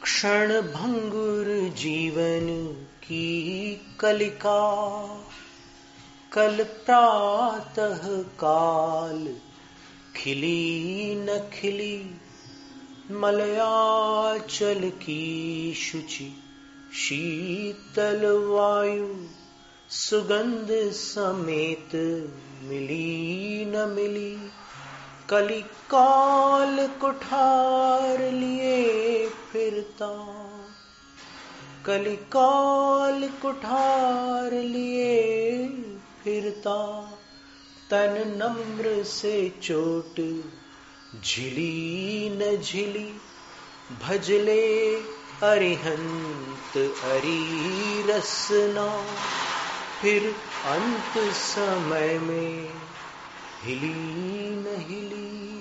क्षण भंगुर जीवन की कलिका, कल प्रातः काल खिली न खिली, मलयाचल की शुचि शीतल वायु, सुगंध समेत मिली न मिली। कलिकाल कुठार लिए फिरता, कलिकाल कुठार लिए फिरता, तन नम्र से चोट झिली न झिली। भजले अरिहंत अरि रसना, फिर अंत समय में हिली न हिली।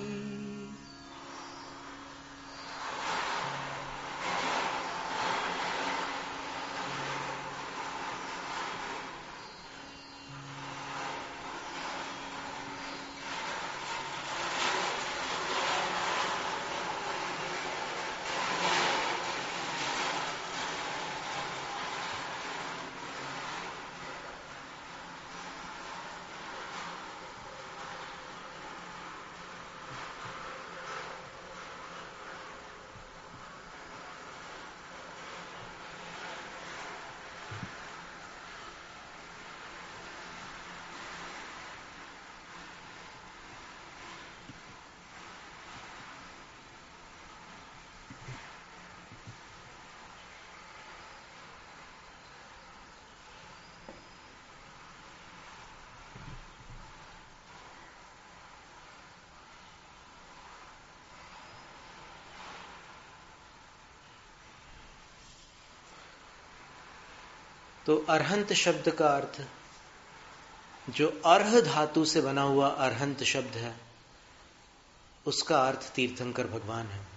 तो अरहंत शब्द का अर्थ, जो अर्ह धातु से बना हुआ अरहंत शब्द है, उसका अर्थ तीर्थंकर भगवान है।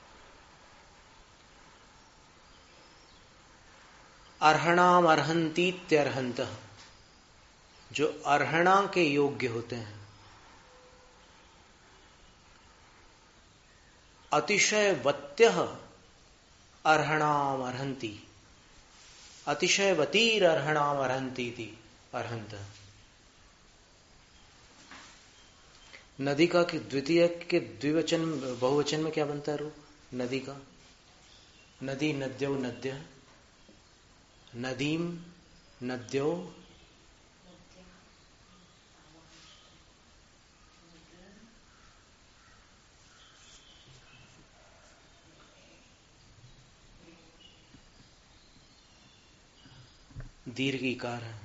अर्हणाम अर्हंतीत्यर्हंत, जो अर्हणा के योग्य होते हैं, अतिशय वत्यः अर्हणाम अर्हंती, अतिशय वतीर अर्हणाम अर्हंती थी अर्हंत। नदी का कि द्वितीय के द्विवचन बहुवचन में क्या बनता है रूप नदी का? नदी नद्यो नद्य, नदीम नद्यो, दीर्घ इकार है।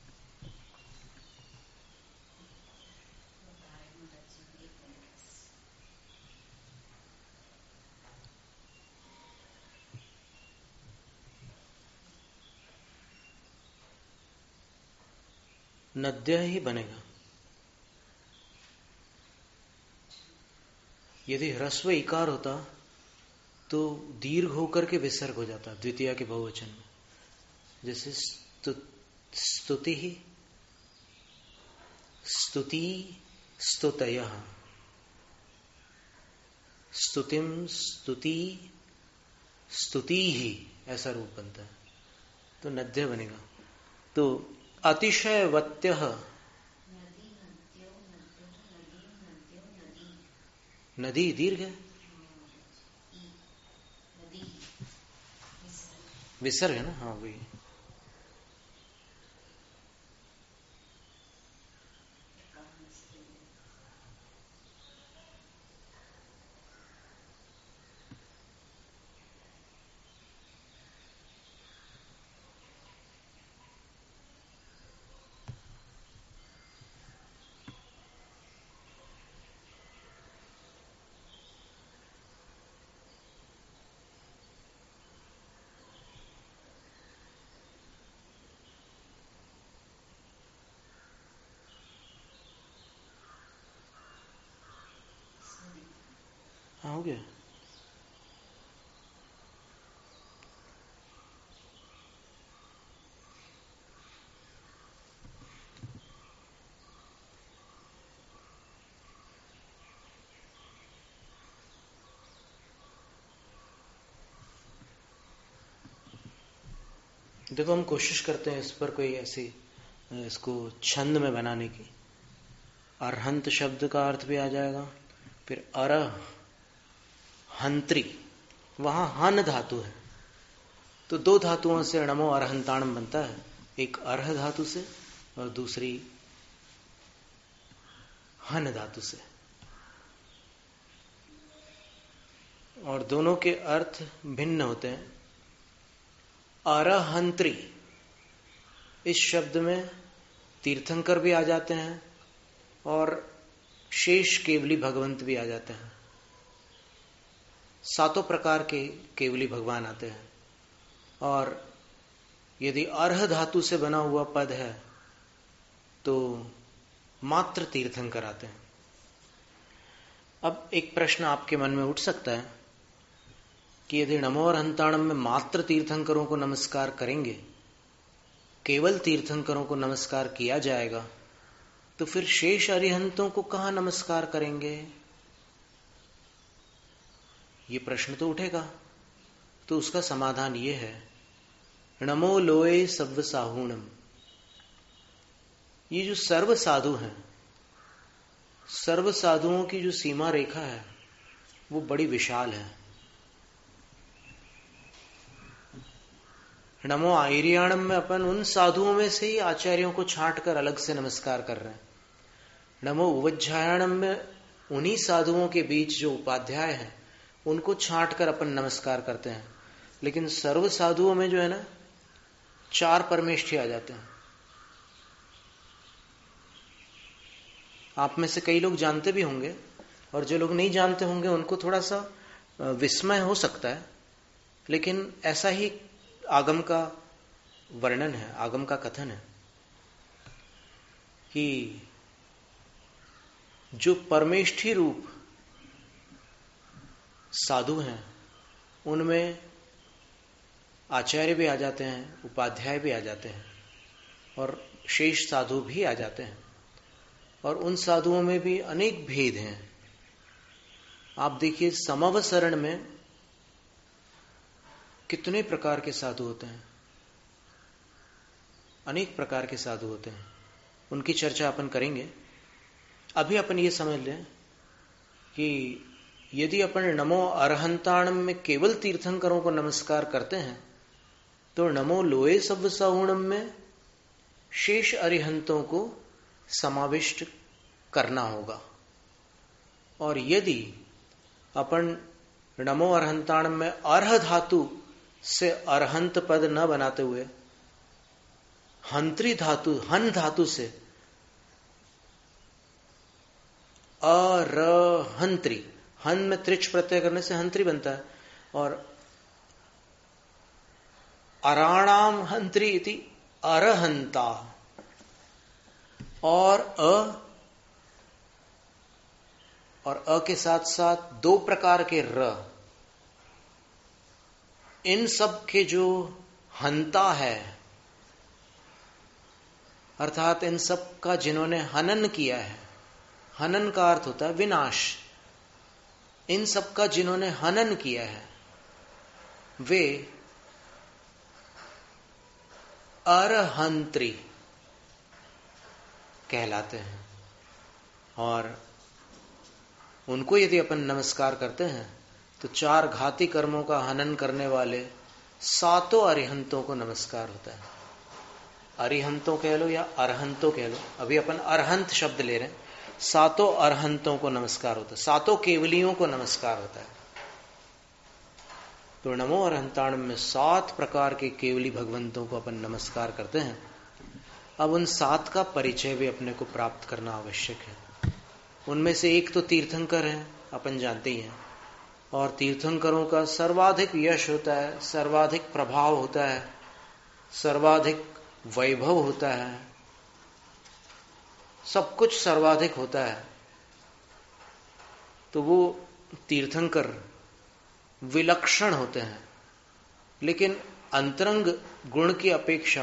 नद्य ही बनेगा। यदि ह्रस्व इकार होता तो दीर्घ होकर के विसर्ग हो जाता द्वितीय के बहुवचन में, जैसे स्तुति ही, स्तुति, स्तुतयः, स्तुतिम, स्तुति, स्तुति ही, ऐसा रूप बनता है। तो नद्य बनेगा। तो अतिशय वत्यः, नदी दीर्घ है, विसर्ग है ना, हाँ वही। हाँ हो गया। देखो, हम कोशिश करते हैं इस पर कोई ऐसी, इसको छंद में बनाने की। अरहंत शब्द का अर्थ भी आ जाएगा, फिर अरहंत्री, वहां हन धातु है, तो दो धातुओं से नमो अरहंताणम बनता है, एक अर्ह धातु से और दूसरी हन धातु से, और दोनों के अर्थ भिन्न होते हैं। अरहंत्री, इस शब्द में तीर्थंकर भी आ जाते हैं और शेष केवली भगवंत भी आ जाते हैं। सातों प्रकार के केवली भगवान आते हैं, और यदि अर्ह धातु से बना हुआ पद है तो मात्र तीर्थंकर आते हैं। अब एक प्रश्न आपके मन में उठ सकता है कि यदि नमो अरहंताणम में मात्र तीर्थंकरों को नमस्कार करेंगे, केवल तीर्थंकरों को नमस्कार किया जाएगा, तो फिर शेष अरिहंतों को कहां नमस्कार करेंगे? ये प्रश्न तो उठेगा। तो उसका समाधान ये है, नमो लोए सव्व साहूणम। ये जो सर्व साधु हैं, सर्व साधुओं की जो सीमा रेखा है वो बड़ी विशाल है। नमो आयरियाणम में अपन उन साधुओं में से ही आचार्यों को छांट कर अलग से नमस्कार कर रहे हैं। नमो उवज्झायाणम में उन्हीं साधुओं के बीच जो उपाध्याय हैं उनको छांट कर अपन नमस्कार करते हैं। लेकिन सर्व साधुओं में जो है ना, 4 परमेष्ठी आ जाते हैं। आप में से कई लोग जानते भी होंगे, और जो लोग नहीं जानते होंगे उनको थोड़ा सा विस्मय हो सकता है, लेकिन ऐसा ही आगम का वर्णन है, आगम का कथन है कि जो परमेष्ठी रूप साधु हैं उनमें आचार्य भी आ जाते हैं, उपाध्याय भी आ जाते हैं, और शेष साधु भी आ जाते हैं। और उन साधुओं में भी अनेक भेद हैं। आप देखिए, समवसरण में कितने प्रकार के साधु होते हैं, अनेक प्रकार के साधु होते हैं। उनकी चर्चा अपन करेंगे। अभी अपन ये समझ लें कि यदि अपन नमो अरहंताणम में केवल तीर्थंकरों को नमस्कार करते हैं, तो नमो लोए सव्व साहूणम में शेष अरिहंतों को समाविष्ट करना होगा। और यदि अपन नमो अरहंताणम में अर्ह धातु से अरहंत पद न बनाते हुए हंत्री धातु, हन धातु से अरहंत्री, हन में त्रिच प्रत्यय करने से हंत्री बनता है, और अराणाम हंत्री इति अरहंता, और अ के साथ साथ 2 प्रकार के र, इन सब के जो हंता है, अर्थात इन सब का जिन्होंने हनन किया है, हनन का अर्थ होता है विनाश, इन सब का जिन्होंने हनन किया है वे अरहंत्री कहलाते हैं। और उनको यदि अपन नमस्कार करते हैं तो 4 घाती कर्मों का हनन करने वाले 7 अरिहंतों को नमस्कार होता है। अरिहंतों कह लो या अरहंतों कह लो, अभी अपन अरहंत शब्द ले रहे हैं। 7 अरहंतों को नमस्कार होता है, 7 केवलियों को नमस्कार होता है। तो नमो अरहंताणम में 7 प्रकार के केवली भगवंतों को अपन नमस्कार करते हैं। अब उन 7 का परिचय भी अपने को प्राप्त करना आवश्यक है। उनमें से एक तो तीर्थंकर है, अपन जानते ही हैं, और तीर्थंकरों का सर्वाधिक यश होता है, सर्वाधिक प्रभाव होता है, सर्वाधिक वैभव होता है, सब कुछ सर्वाधिक होता है। तो वो तीर्थंकर विलक्षण होते हैं। लेकिन अंतरंग गुण की अपेक्षा,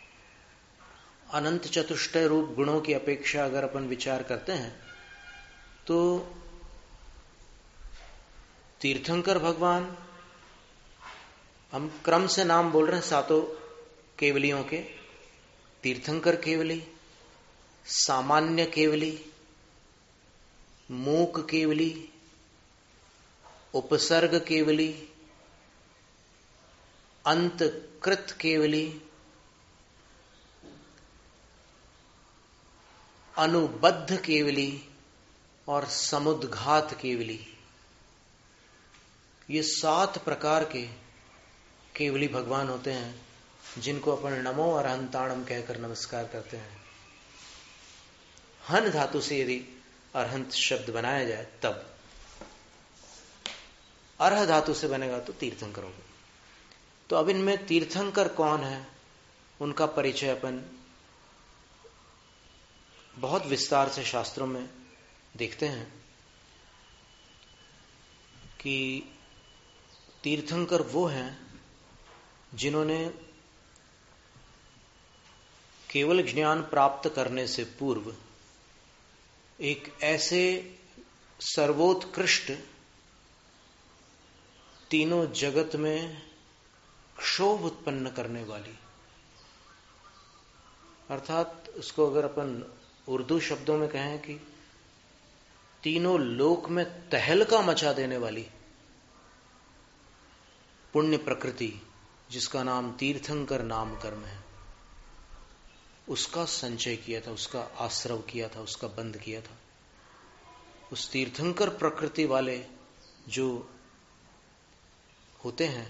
अनंत चतुष्टय रूप गुणों की अपेक्षा अगर अपन विचार करते हैं तो तीर्थंकर भगवान, हम क्रम से नाम बोल रहे हैं, 7 केवलियों के, तीर्थंकर केवली, सामान्य केवली, मूक केवली, उपसर्ग केवली, अंतकृत केवली, अनुबद्ध केवली और समुद्घात केवली। ये 7 प्रकार के केवली भगवान होते हैं, जिनको अपन नमो अरहंताणम कहकर नमस्कार करते हैं। हन धातु से यदि अरहंत शब्द बनाया जाए तब, अर्ह धातु से बनेगा तो तीर्थंकर होगा। तो अब इनमें तीर्थंकर कौन है, उनका परिचय अपन बहुत विस्तार से शास्त्रों में देखते हैं कि तीर्थंकर वो हैं जिन्होंने केवल ज्ञान प्राप्त करने से पूर्व एक ऐसे सर्वोत्कृष्ट, तीनों जगत में क्षोभ उत्पन्न करने वाली, अर्थात उसको अगर अपन उर्दू शब्दों में कहें कि तीनों लोक में तहलका मचा देने वाली पुण्य प्रकृति, जिसका नाम तीर्थंकर नाम कर्म है, उसका संचय किया था, उसका आश्रव किया था, उसका बंध किया था। उस तीर्थंकर प्रकृति वाले जो होते हैं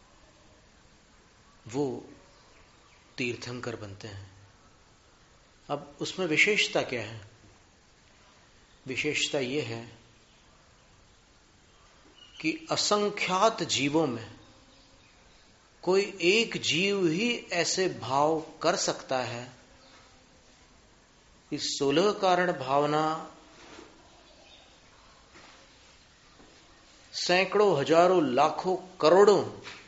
वो तीर्थंकर बनते हैं। अब उसमें विशेषता क्या है? विशेषता यह है कि असंख्यात जीवों में कोई एक जीव ही ऐसे भाव कर सकता है कि 16 कारण भावना सैकड़ों, हजारों, लाखों, करोड़ों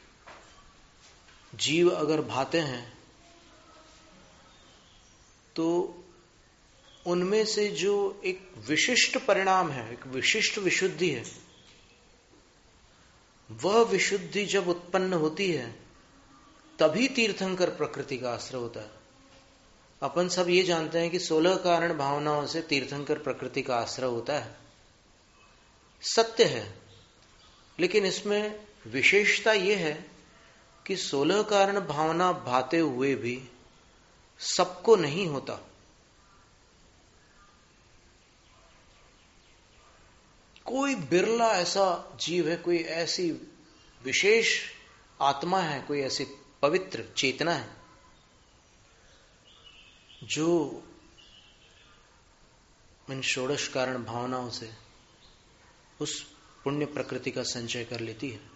जीव अगर भाते हैं तो उनमें से जो एक विशिष्ट परिणाम है, एक विशिष्ट विशुद्धि है, वह विशुद्धि जब उत्पन्न होती है तभी तीर्थंकर प्रकृति का आश्रय होता है। अपन सब ये जानते हैं कि 16 कारण भावनाओं से तीर्थंकर प्रकृति का आश्रय होता है, सत्य है। लेकिन इसमें विशेषता यह है कि 16 कारण भावना भाते हुए भी सबको नहीं होता। कोई बिरला ऐसा जीव है, कोई ऐसी विशेष आत्मा है, कोई ऐसी पवित्र चेतना है जो इन षोडश कारण भावनाओं से उस पुण्य प्रकृति का संचय कर लेती है।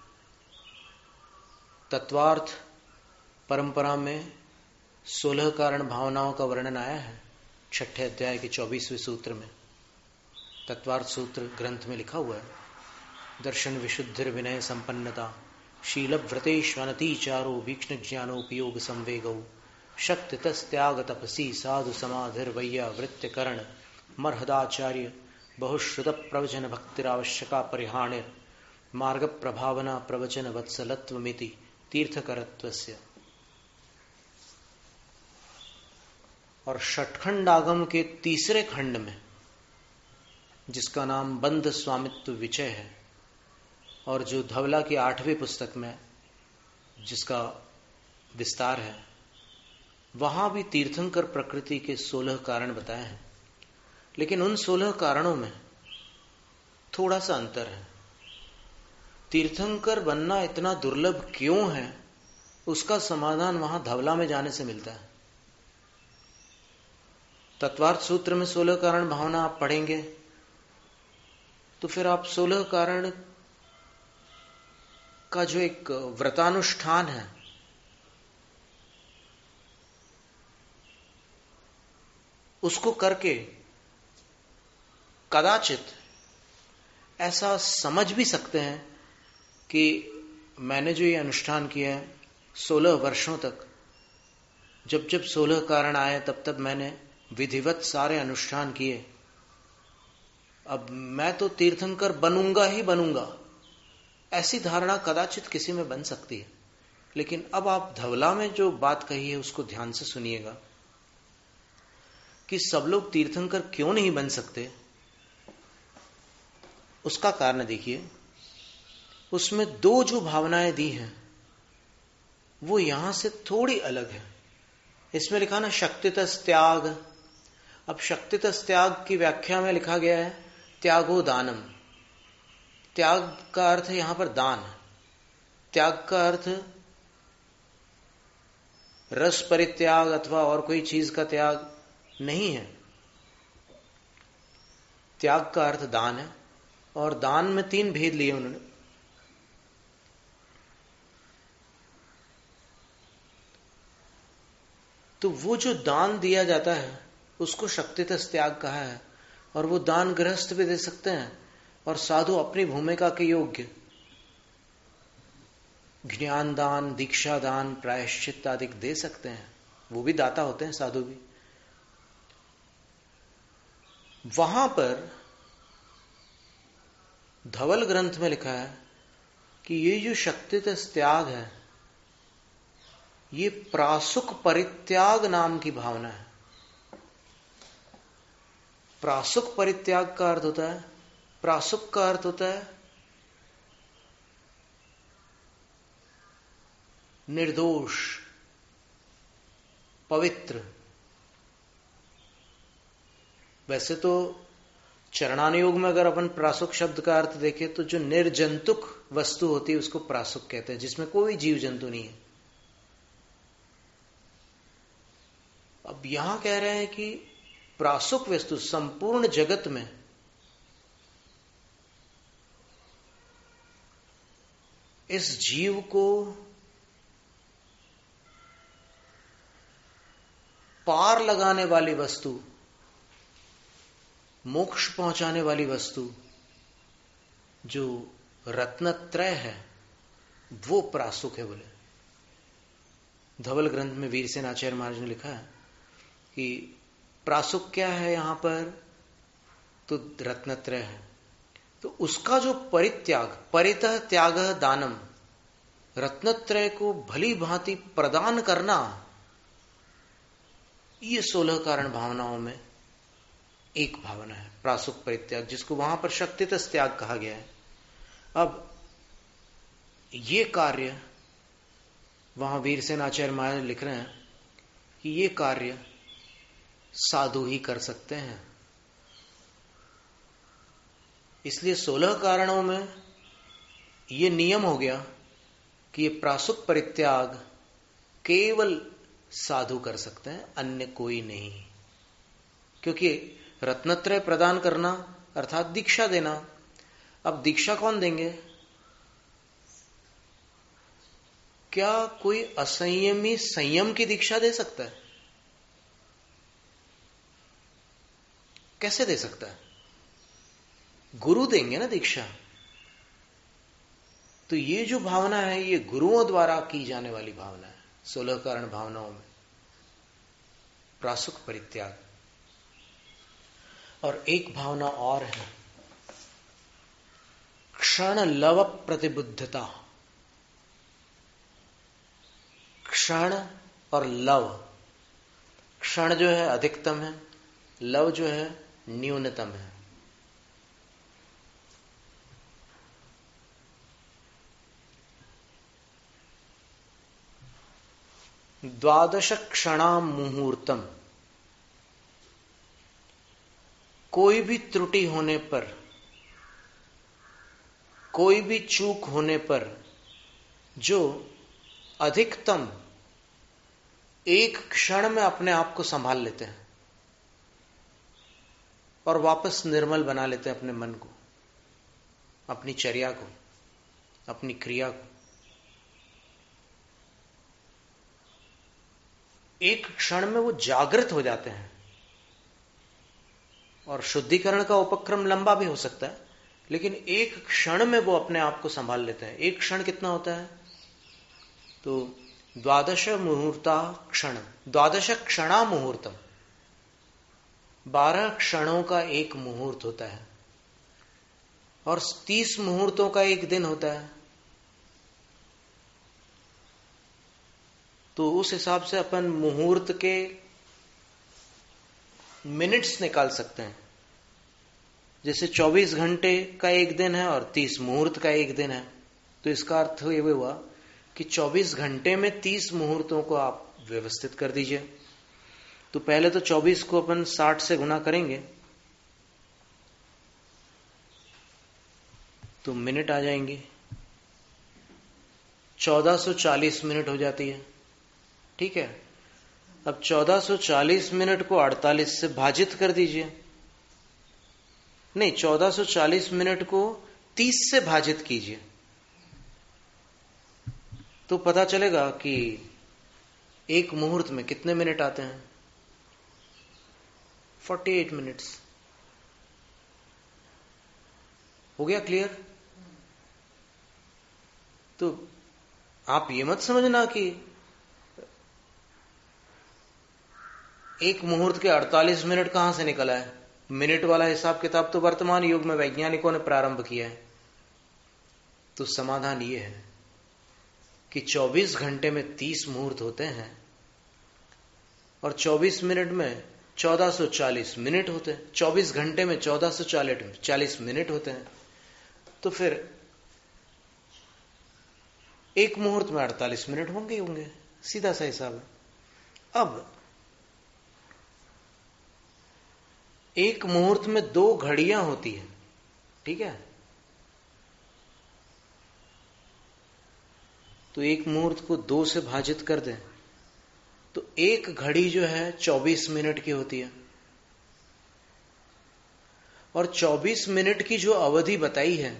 तत्वार्थ परंपरा में 16 कारण भावनाओं का वर्णन आया है 6ठे अध्याय के 24वें सूत्र में। तत्वार्थ सूत्र ग्रंथ में लिखा हुआ है, दर्शन विशुद्धिर विनय संपन्नता शील व्रतेष्वनति चारो वीक्ष्ण ज्ञानोपयोग संवेगौ शक्ति तस्त्याग तपसी साधु समाधिर वैया वृत्य करण मर्हदाचार्य बहुश्रुत प्रवचन भक्तिरावश्यका परिहाणिर मार्ग प्रभावना प्रवचन वत्सलत्वमिति तीर्थकरत्वस्य। और षटखंड आगम के तीसरे खंड में, जिसका नाम बंध स्वामित्व विचय है, और जो धवला की 8वीं पुस्तक में जिसका विस्तार है, वहां भी तीर्थंकर प्रकृति के 16 कारण बताए हैं। लेकिन उन 16 कारणों में थोड़ा सा अंतर है। तीर्थंकर बनना इतना दुर्लभ क्यों है, उसका समाधान वहां धवला में जाने से मिलता है। तत्वार्थ सूत्र में 16 कारण भावना आप पढ़ेंगे तो फिर आप 16 कारण का जो एक व्रतानुष्ठान है, उसको करके कदाचित ऐसा समझ भी सकते हैं कि मैंने जो ये अनुष्ठान किया है 16 वर्षों तक, जब जब 16 कारण आए तब तब मैंने विधिवत सारे अनुष्ठान किए, अब मैं तो तीर्थंकर बनूंगा ही बनूंगा, ऐसी धारणा कदाचित किसी में बन सकती है। लेकिन अब आप धवला में जो बात कही है उसको ध्यान से सुनिएगा कि सब लोग तीर्थंकर क्यों नहीं बन सकते। उसका कारण देखिए, उसमें दो जो भावनाएं दी हैं वो यहां से थोड़ी अलग है। इसमें लिखा ना शक्तितस् त्याग। अब शक्तितस् त्याग की व्याख्या में लिखा गया है त्यागो दानम। त्याग का अर्थ है यहां पर दान। त्याग का अर्थ रस परित्याग अथवा और कोई चीज का त्याग नहीं है। त्याग का अर्थ दान है, और दान में तीन भेद लिए उन्होंने। तो वो जो दान दिया जाता है उसको शक्तितस् त्याग कहा है, और वो दान गृहस्थ भी दे सकते हैं और साधु अपनी भूमिका के योग्य ज्ञान दान, दीक्षा दान, प्रायश्चित आदि दे सकते हैं। वो भी दाता होते हैं साधु भी। वहां पर धवल ग्रंथ में लिखा है कि ये जो शक्तितस् त्याग है ये प्रासुक परित्याग नाम की भावना है। प्रासुक परित्याग का अर्थ होता है, प्रासुक का अर्थ होता है निर्दोष, पवित्र। वैसे तो चरणानुयोग में अगर अपन प्रासुक शब्द का अर्थ देखें तो जो निर्जंतुक वस्तु होती है उसको प्रासुक कहते हैं, जिसमें कोई जीव जंतु नहीं है। अब यहां कह रहे हैं कि प्रासुक वस्तु संपूर्ण जगत में इस जीव को पार लगाने वाली वस्तु, मोक्ष पहुंचाने वाली वस्तु जो रत्नत्रय है वो प्रासुक है। बोले धवल ग्रंथ में वीरसेन आचार्य महाराज ने लिखा है कि प्रासुक क्या है यहां पर, तो रत्नत्रय है। तो उसका जो परित्याग, परितः त्याग दानम, रत्नत्रय को भली भांति प्रदान करना, ये 16 कारण भावनाओं में एक भावना है प्रासुक परित्याग, जिसको वहां पर शक्तितस् त्याग कहा गया है। अब ये कार्य वहां वीरसेन आचार्य महाराज लिख रहे हैं कि ये कार्य साधु ही कर सकते हैं। इसलिए 16 कारणों में ये नियम हो गया कि ये प्रासुक परित्याग केवल साधु कर सकते हैं, अन्य कोई नहीं। क्योंकि रत्नत्रय प्रदान करना अर्थात दीक्षा देना। अब दीक्षा कौन देंगे? क्या कोई असंयमी संयम की दीक्षा दे सकता है? कैसे दे सकता है? गुरु देंगे ना दीक्षा। तो ये जो भावना है ये गुरुओं द्वारा की जाने वाली भावना है। 16 कारण भावनाओं में प्रासुक परित्याग। और एक भावना और है, क्षण लव प्रतिबुद्धता। क्षण और लव, क्षण जो है अधिकतम है, लव जो है न्यूनतम है। द्वादश क्षणाम मुहूर्तम। कोई भी त्रुटि होने पर, कोई भी चूक होने पर जो अधिकतम एक क्षण में अपने आप को संभाल लेते हैं और वापस निर्मल बना लेते हैं अपने मन को, अपनी चर्या को, अपनी क्रिया को। एक क्षण में वो जागृत हो जाते हैं। और शुद्धिकरण का उपक्रम लंबा भी हो सकता है, लेकिन एक क्षण में वो अपने आप को संभाल लेते हैं। एक क्षण कितना होता है? तो द्वादश मुहूर्ता क्षण, द्वादश क्षणा मुहूर्तम, 12 क्षणों का एक मुहूर्त होता है। और 30 मुहूर्तों का एक दिन होता है। तो उस हिसाब से अपन मुहूर्त के मिनट्स निकाल सकते हैं। जैसे 24 घंटे का एक दिन है और 30 मुहूर्त का एक दिन है, तो इसका अर्थ ये हुआ कि 24 घंटे में 30 मुहूर्तों को आप व्यवस्थित कर दीजिए। तो पहले तो 24 को अपन 60 से गुना करेंगे तो मिनट आ जाएंगे, 1440 मिनट हो जाती है। ठीक है, अब 1440 मिनट को 48 से भाजित कर दीजिए। नहीं, 1440 मिनट को 30 से भाजित कीजिए तो पता चलेगा कि एक मुहूर्त में कितने मिनट आते हैं। 48 मिनट्स। हो गया क्लियर? तो आप ये मत समझना कि एक मुहूर्त के 48 मिनट कहां से निकला है। मिनट वाला हिसाब किताब तो वर्तमान युग में वैज्ञानिकों ने प्रारंभ किया है। तो समाधान ये है कि 24 घंटे में 30 मुहूर्त होते हैं और 24 मिनट में 1440 मिनट होते हैं। 24 घंटे में 1440 मिनट होते हैं। तो फिर एक मुहूर्त में 48 मिनट होंगे ही होंगे, सीधा सा हिसाब है। अब एक मुहूर्त में 2 घड़ियां होती हैं, ठीक है? तो एक मुहूर्त को 2 से भाजित कर दें तो एक घड़ी जो है 24 मिनट की होती है और 24 मिनट की जो अवधि बताई है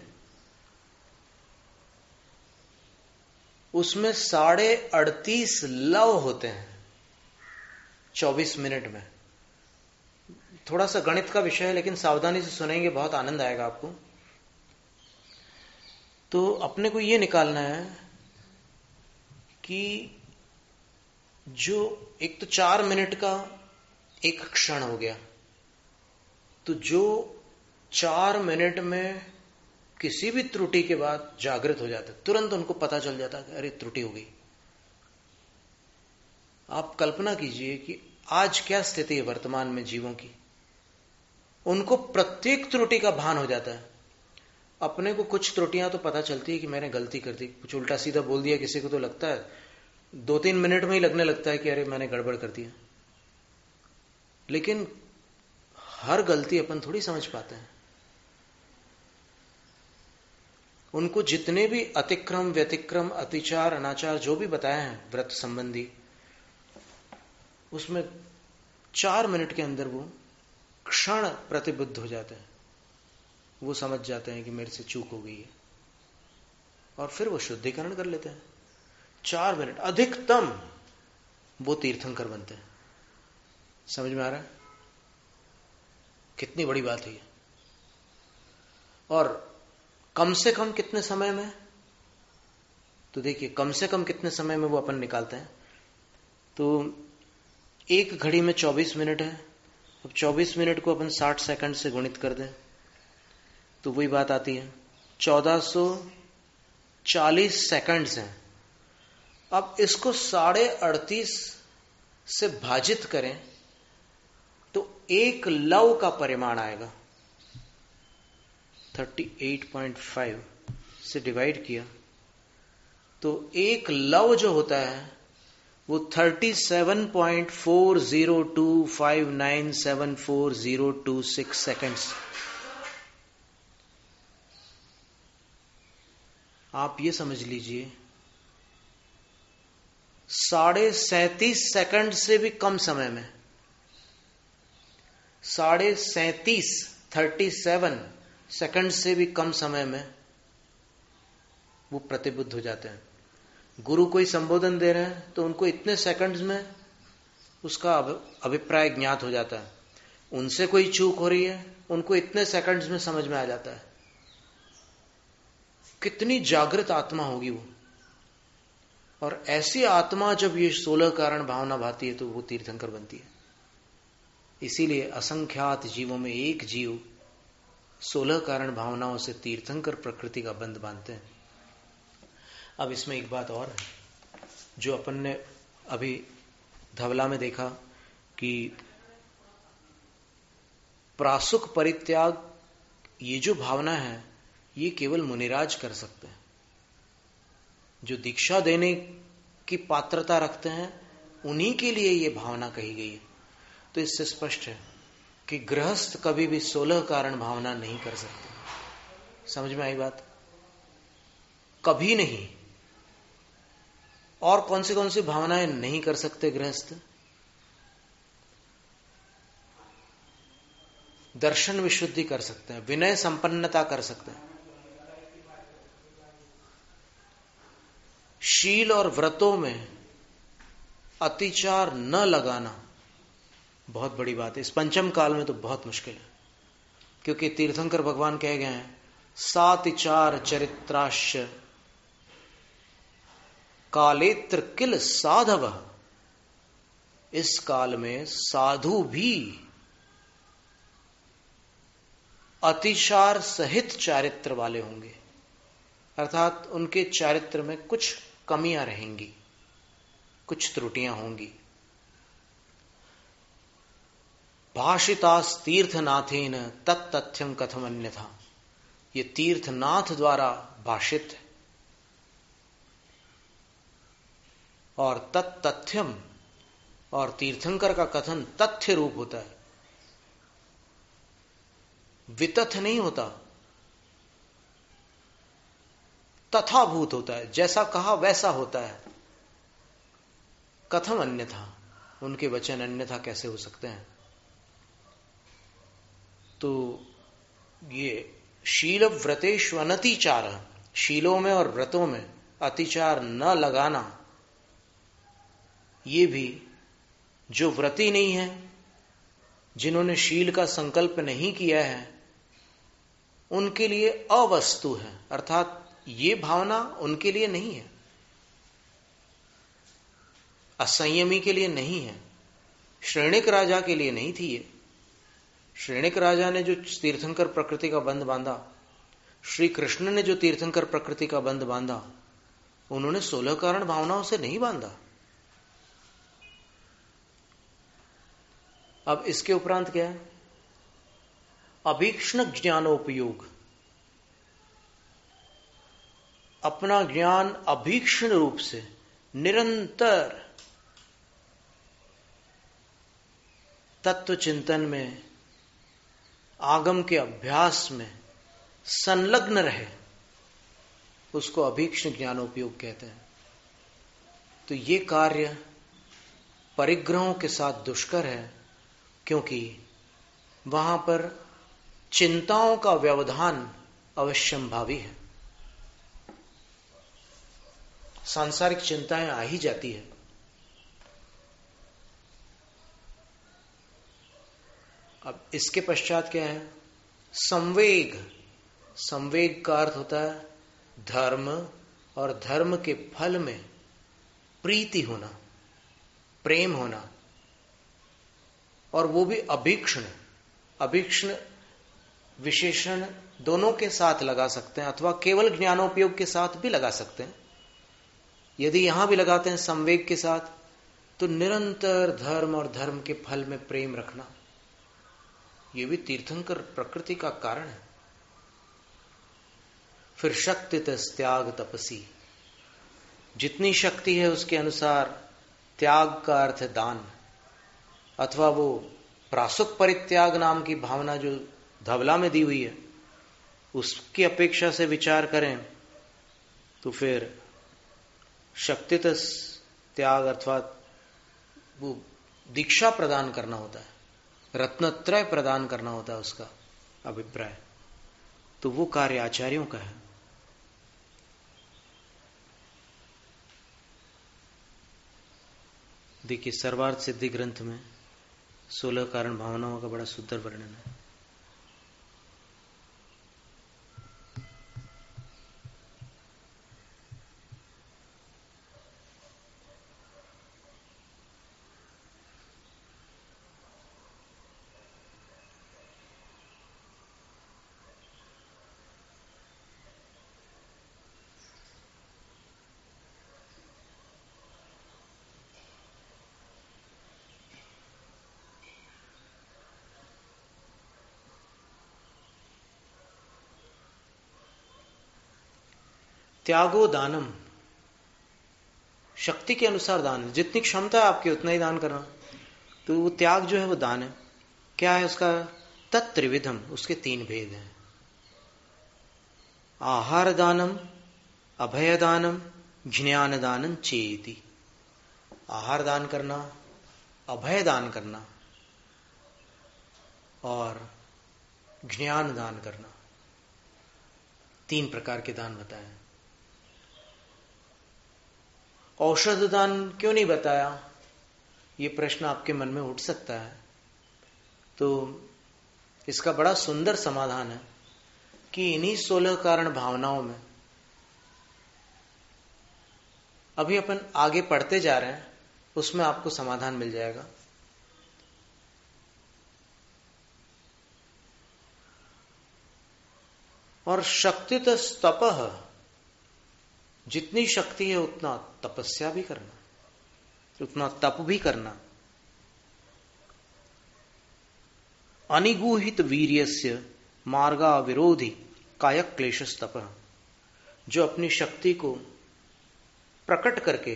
उसमें 38.5 लव होते हैं 24 मिनट में। थोड़ा सा गणित का विषय है लेकिन सावधानी से सुनेंगे, बहुत आनंद आएगा आपको। तो अपने को यह निकालना है कि जो एक तो 4 मिनट का एक क्षण हो गया, तो जो 4 मिनट में किसी भी त्रुटि के बाद जागृत हो जाते, तुरंत उनको पता चल जाता कि अरे त्रुटि हो गई। आप कल्पना कीजिए कि आज क्या स्थिति है वर्तमान में जीवों की। उनको प्रत्येक त्रुटि का भान हो जाता है। अपने को कुछ त्रुटियां तो पता चलती है कि मैंने गलती कर दी, कुछ उल्टा सीधा बोल दिया किसी को, तो लगता है 2-3 मिनट में ही लगने लगता है कि अरे मैंने गड़बड़ कर दिया। लेकिन हर गलती अपन थोड़ी समझ पाते हैं। उनको जितने भी अतिक्रम, व्यतिक्रम, अतिचार, अनाचार जो भी बताए हैं व्रत संबंधी, उसमें 4 मिनट के अंदर वो क्षण प्रतिबुद्ध हो जाते हैं। वो समझ जाते हैं कि मेरे से चूक हो गई है और फिर वो शुद्धिकरण कर लेते हैं। 4 मिनट अधिकतम वो तीर्थंकर बनते हैं। समझ में आ रहा है कितनी बड़ी बात है ये? और कम से कम कितने समय में? तो देखिए कम से कम कितने समय में वो अपन निकालते हैं। तो एक घड़ी में 24 मिनट है। अब 24 मिनट को अपन 60 सेकंड से गुणित कर दें तो वही बात आती है, 1440 सेकंड्स हैं। अब इसको 38.5 से भाजित करें तो एक लव का परिमाण आएगा। 38.5 से डिवाइड किया तो एक लव जो होता है वो 37.40259740226 सेकंड्स। आप ये समझ लीजिए 37.5 सेकंड से भी कम समय में, 37.5 सेकंड से भी कम समय में वो प्रतिबुद्ध हो जाते हैं। गुरु कोई संबोधन दे रहे हैं तो उनको इतने सेकंड्स में उसका अभिप्राय ज्ञात हो जाता है। उनसे कोई चूक हो रही है, उनको इतने सेकंड्स में समझ में आ जाता है। कितनी जागृत आत्मा होगी वो। और ऐसी आत्मा जब ये 16 कारण भावना भाती है तो वो तीर्थंकर बनती है। इसीलिए असंख्यात जीवों में एक जीव 16 कारण भावनाओं से तीर्थंकर प्रकृति का बंध बांधते हैं। अब इसमें एक बात और है जो अपन ने अभी धवला में देखा कि प्रासुक परित्याग, ये जो भावना है ये केवल मुनिराज कर सकते हैं। जो दीक्षा देने की पात्रता रखते हैं उन्हीं के लिए ये भावना कही गई है। तो इससे स्पष्ट है कि गृहस्थ कभी भी 16 कारण भावना नहीं कर सकते। समझ में आई बात? कभी नहीं। और कौन सी भावनाएं नहीं कर सकते गृहस्थ? दर्शन विशुद्धि कर सकते हैं, विनय संपन्नता कर सकते हैं, शील और व्रतों में अतिचार न लगाना बहुत बड़ी बात है। इस पंचम काल में तो बहुत मुश्किल है, क्योंकि तीर्थंकर भगवान कह गए हैं सातिचार चरित्राश्य कालेत्र किल साधव। इस काल में साधु भी अतिचार सहित चारित्र वाले होंगे, अर्थात उनके चारित्र में कुछ कमियां रहेंगी, कुछ त्रुटियां होंगी। भाषितास तीर्थनाथेन तत्तथ्यम कथम अन्यथा। ये तीर्थनाथ द्वारा भाषित है। और तत्तथ्यम, और तीर्थंकर का कथन तथ्य रूप होता है, वितथ्य नहीं होता, तथाभूत होता है। जैसा कहा वैसा होता है। कथम अन्यथा, उनके वचन अन्यथा कैसे हो सकते हैं? तो ये शील व्रतेषु अनतिचार, शीलों में और व्रतों में अतिचार न लगाना, ये भी जो व्रती नहीं है, जिन्होंने शील का संकल्प नहीं किया है, उनके लिए अवस्तु है। अर्थात ये भावना उनके लिए नहीं है, असंयमी के लिए नहीं है, श्रेणिक राजा के लिए नहीं थी ये। श्रेणिक राजा ने जो तीर्थंकर प्रकृति का बंध बांधा, श्री कृष्ण ने जो तीर्थंकर प्रकृति का बंध बांधा, उन्होंने 16 कारण भावनाओं से नहीं बांधा। अब इसके उपरांत क्या है? अभीक्ष्ण ज्ञानोपयोग। अपना ज्ञान अभीक्ष्ण रूप से निरंतर तत्व चिंतन में, आगम के अभ्यास में संलग्न रहे, उसको अभीक्ष्ण ज्ञानोपयोग कहते हैं। तो ये कार्य परिग्रहों के साथ दुष्कर है, क्योंकि वहां पर चिंताओं का व्यवधान अवश्यंभावी है। सांसारिक चिंताएं आ ही जाती है। अब इसके पश्चात क्या है? संवेग। संवेग का अर्थ होता है धर्म और धर्म के फल में प्रीति होना, प्रेम होना, और वो भी अभीक्ष्ण। अभीक्ष्ण विशेषण दोनों के साथ लगा सकते हैं, अथवा केवल ज्ञानोपयोग के साथ भी लगा सकते हैं। यदि यहां भी लगाते हैं संवेग के साथ, तो निरंतर धर्म और धर्म के फल में प्रेम रखना, यह भी तीर्थंकर प्रकृति का कारण है। फिर शक्ति त्याग तपसी। जितनी शक्ति है उसके अनुसार त्याग का अर्थ है दान, अथवा वो प्रासुक परित्याग नाम की भावना जो धवला में दी हुई है, उसकी अपेक्षा से विचार करें तो फिर शक्तित त्याग अर्थात वो दीक्षा प्रदान करना होता है, रत्नत्रय प्रदान करना होता है उसका अभिप्राय। तो वो कार्य आचार्यों का है। देखिए, सर्वार्थ सिद्धि ग्रंथ में 16 कारण भावनाओं का बड़ा सुंदर वर्णन है। त्यागो दानम, शक्ति के अनुसार दान है, जितनी क्षमता है आपकी उतना ही दान करना। तो वो त्याग जो है वो दान है। क्या है उसका? तत्त्रिविधम, उसके 3 भेद हैं। आहार दानम, अभय दानम, ज्ञान दानम चेति। आहार दान करना, अभय दान करना और ज्ञान दान करना, 3 प्रकार के दान बताए। औषध दान क्यों नहीं बताया? ये प्रश्न आपके मन में उठ सकता है। तो इसका बड़ा सुंदर समाधान है कि इन्हीं 16 कारण भावनाओं में अभी अपन आगे पढ़ते जा रहे हैं, उसमें आपको समाधान मिल जाएगा। और शक्तितस्तपः, जितनी शक्ति है उतना तपस्या भी करना, उतना तप भी करना। अनिगूहित वीर्यस्य मार्गा विरोधी कायक क्लेशस्तपः, जो अपनी शक्ति को प्रकट करके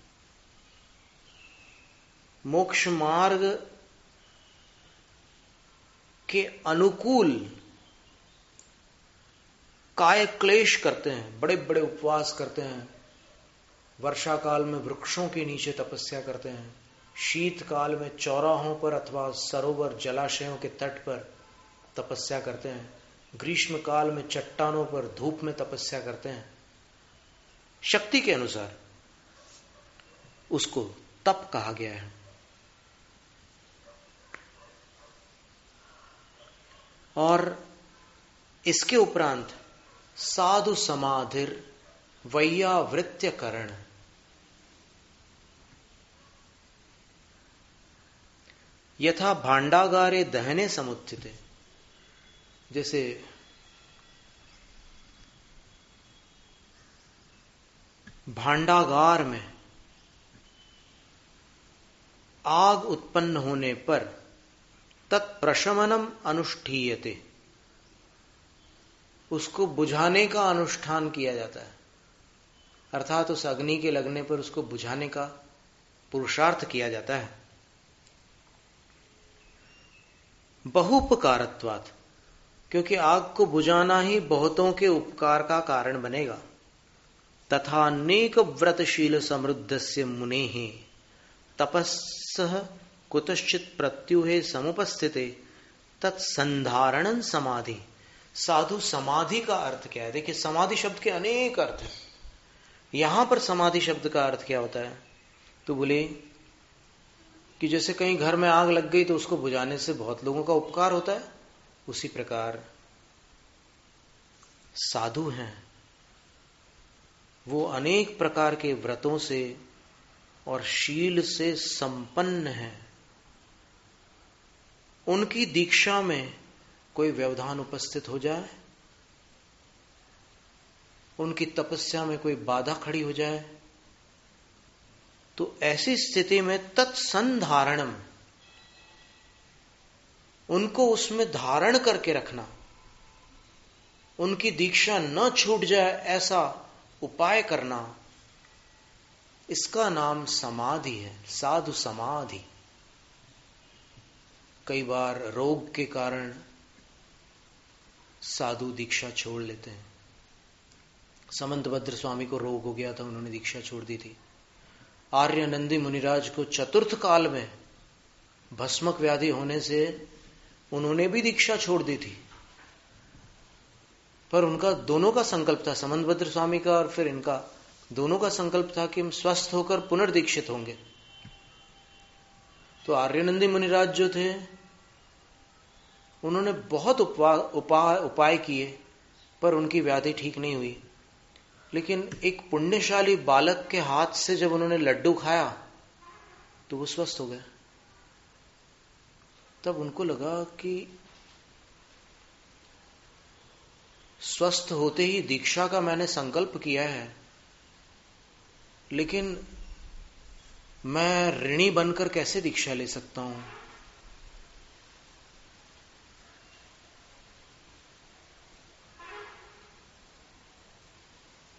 मोक्ष मार्ग के अनुकूल काय क्लेश करते हैं, बड़े बड़े उपवास करते हैं, वर्षा काल में वृक्षों के नीचे तपस्या करते हैं, शीत काल में चौराहों पर अथवा सरोवर जलाशयों के तट पर तपस्या करते हैं, ग्रीष्म काल में चट्टानों पर धूप में तपस्या करते हैं। शक्ति के अनुसार उसको तप कहा गया है। और इसके उपरांत साधु समाधिर वैयावृत्य करण, यथा भांडागारे दहने समुत्थिते, जैसे भांडागार में आग उत्पन्न होने पर तत्प्रशमनम अनुष्ठीयते, उसको बुझाने का अनुष्ठान किया जाता है, अर्थात उस अग्नि के लगने पर उसको बुझाने का पुरुषार्थ किया जाता है। बहुपकारत्वात्, क्योंकि आग को बुझाना ही बहुतों के उपकार का कारण बनेगा। तथा अनेक व्रतशील समृद्धस्य मुनेः तपस्सः कुतश्चित् प्रत्युहे समुपस्थिते तत्संधारणं समाधि। साधु समाधि का अर्थ क्या है? देखिए, समाधि शब्द के अनेक अर्थ हैं। यहां पर समाधि शब्द का अर्थ क्या होता है? तो बोले कि जैसे कहीं घर में आग लग गई तो उसको बुझाने से बहुत लोगों का उपकार होता है, उसी प्रकार साधु हैं, वो अनेक प्रकार के व्रतों से और शील से संपन्न हैं। उनकी दीक्षा में कोई व्यवधान उपस्थित हो जाए, उनकी तपस्या में कोई बाधा खड़ी हो जाए, तो ऐसी स्थिति में तत्संधारणम, उनको उसमें धारण करके रखना, उनकी दीक्षा न छूट जाए ऐसा उपाय करना, इसका नाम समाधि है, साधु समाधि। कई बार रोग के कारण साधु दीक्षा छोड़ लेते हैं। समंतभद्र स्वामी को रोग हो गया था, उन्होंने दीक्षा छोड़ दी थी। आर्यनंदी मुनिराज को चतुर्थ काल में भस्मक व्याधि होने से उन्होंने भी दीक्षा छोड़ दी थी, पर उनका दोनों का संकल्प था, समंतभद्र स्वामी का और फिर इनका, दोनों का संकल्प था कि हम स्वस्थ होकर पुनर्दीक्षित होंगे। तो आर्यनंदी मुनिराज जो थे उन्होंने बहुत उपाय किए, पर उनकी व्याधि ठीक नहीं हुई। लेकिन एक पुण्यशाली बालक के हाथ से जब उन्होंने लड्डू खाया तो वो स्वस्थ हो गए। तब उनको लगा कि स्वस्थ होते ही दीक्षा का मैंने संकल्प किया है, लेकिन मैं ऋणी बनकर कैसे दीक्षा ले सकता हूं।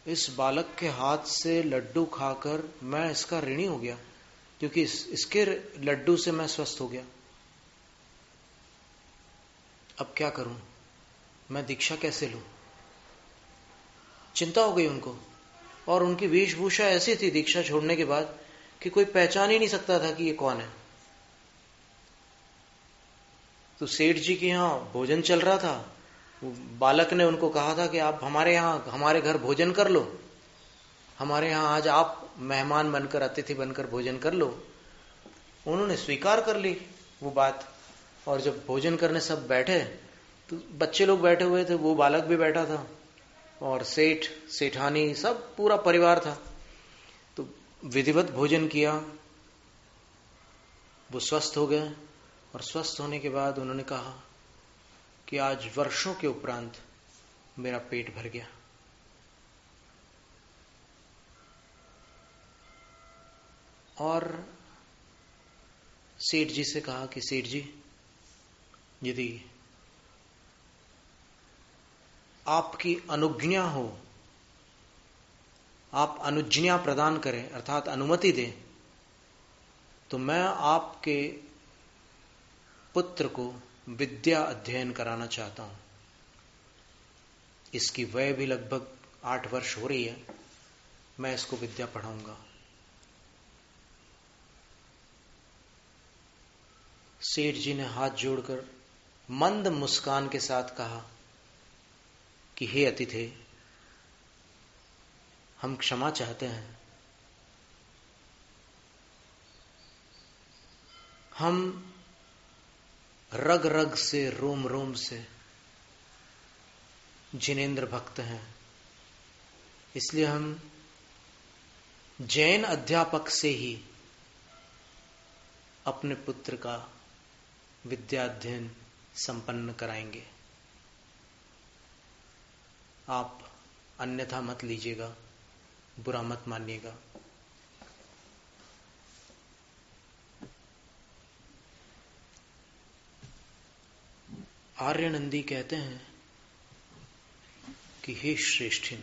इस बालक के हाथ से लड्डू खाकर मैं इसका ऋणी हो गया, क्योंकि इसके लड्डू से मैं स्वस्थ हो गया। अब क्या करूं, मैं दीक्षा कैसे लूं? चिंता हो गई उनको। और उनकी वेशभूषा ऐसी थी दीक्षा छोड़ने के बाद कि कोई पहचान ही नहीं सकता था कि ये कौन है। तो सेठ जी के यहां भोजन चल रहा था। बालक ने उनको कहा था कि आप हमारे घर भोजन कर लो, हमारे यहां आज आप मेहमान बनकर, अतिथि बनकर भोजन कर लो। उन्होंने स्वीकार कर ली वो बात। और जब भोजन करने सब बैठे तो बच्चे लोग बैठे हुए थे, वो बालक भी बैठा था, और सेठ सेठानी सब पूरा परिवार था। तो विधिवत भोजन किया, वो स्वस्थ हो गए। और स्वस्थ होने के बाद उन्होंने कहा कि आज वर्षों के उपरांत मेरा पेट भर गया। और सेठ जी से कहा कि सेठ जी, यदि आपकी अनुज्ञा हो, आप अनुज्ञा प्रदान करें अर्थात अनुमति दें, तो मैं आपके पुत्र को विद्या अध्ययन कराना चाहता हूं। इसकी वय भी लगभग 8 वर्ष हो रही है। मैं इसको विद्या पढ़ाऊंगा। सेठ जी ने हाथ जोड़कर मंद मुस्कान के साथ कहा कि हे अतिथि, हम क्षमा चाहते हैं। हम रग रग से, रोम रोम से जिनेंद्र भक्त हैं, इसलिए हम जैन अध्यापक से ही अपने पुत्र का विद्या अध्ययन संपन्न कराएंगे। आप अन्यथा मत लीजिएगा, बुरा मत मानिएगा। आर्यनंदी कहते हैं कि हे श्रेष्ठिन,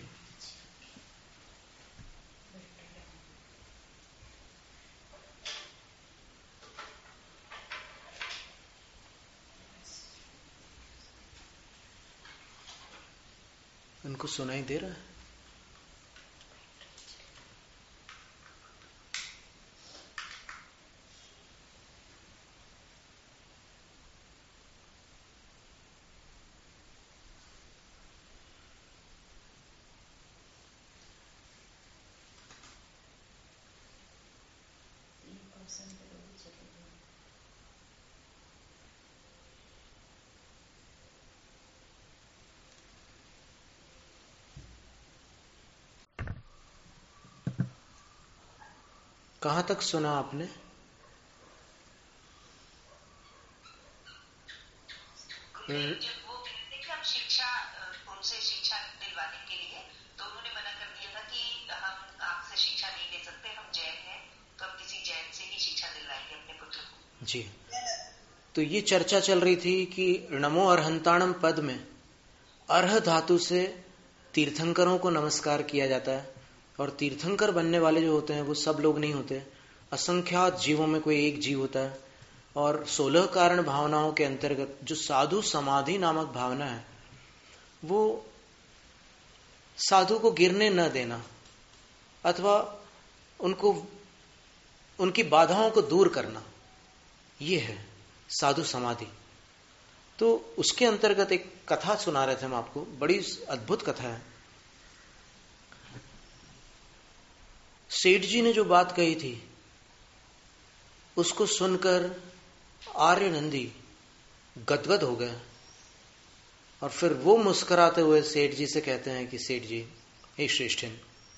उनको सुनाई दे रहा है? कहां तक सुना आपने? जब वो कहते कि हम शिक्षा, उनसे शिक्षा दिलवाने के लिए, तो उन्होंने मना कर दिया था कि हम आपसे शिक्षा नहीं ले सकते, हम जैन हैं, तो हम किसी जैन से ही शिक्षा दिलवाएंगे अपने पुत्र को। जी, तो ये चर्चा चल रही थी कि नमो अर्हंताणम पद में अर्ह धातु से तीर्थंकरों को नमस्कार किया जाता है। और तीर्थंकर बनने वाले जो होते हैं वो सब लोग नहीं होते, असंख्यात जीवों में कोई एक जीव होता है। और 16 कारण भावनाओं के अंतर्गत जो साधु समाधि नामक भावना है, वो साधु को गिरने न देना अथवा उनकी बाधाओं को दूर करना, ये है साधु समाधि। तो उसके अंतर्गत एक कथा सुना रहे थे हम आपको, बड़ी अद्भुत कथा है। सेठ जी ने जो बात कही थी उसको सुनकर आर्यनंदी गदगद हो गए। और फिर वो मुस्कुराते हुए सेठ जी से कहते हैं कि सेठ जी, हे श्रेष्ठिन,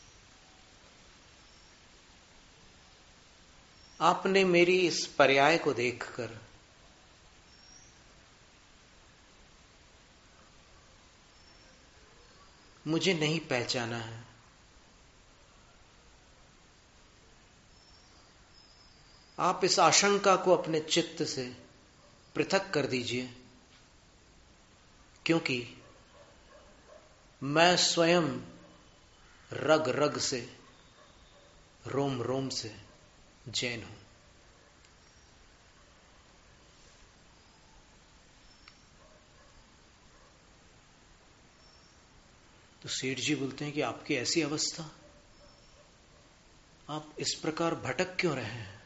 आपने मेरी इस पर्याय को देखकर मुझे नहीं पहचाना है। आप इस आशंका को अपने चित्त से पृथक कर दीजिए, क्योंकि मैं स्वयं रग रग से, रोम रोम से जैन हूं। तो सेठ जी बोलते हैं कि आपकी ऐसी अवस्था, आप इस प्रकार भटक क्यों रहे हैं?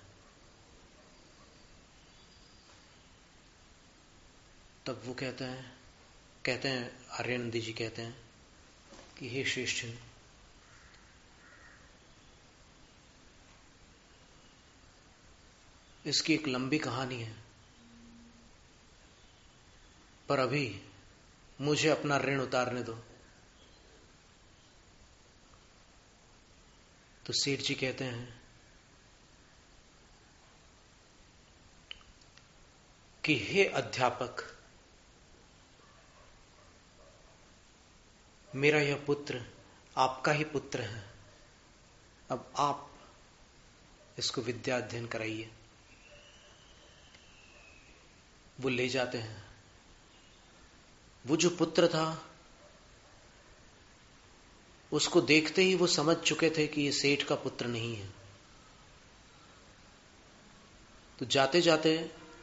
तब वो कहते हैं आर्यानंदी जी कहते हैं कि हे श्रेष्ठ, इसकी एक लंबी कहानी है, पर अभी मुझे अपना ऋण उतारने दो। तो सेठ जी कहते हैं कि हे अध्यापक, मेरा यह पुत्र आपका ही पुत्र है, अब आप इसको विद्या अध्ययन कराइए। वो ले जाते हैं। वो जो पुत्र था, उसको देखते ही वो समझ चुके थे कि ये सेठ का पुत्र नहीं है। तो जाते जाते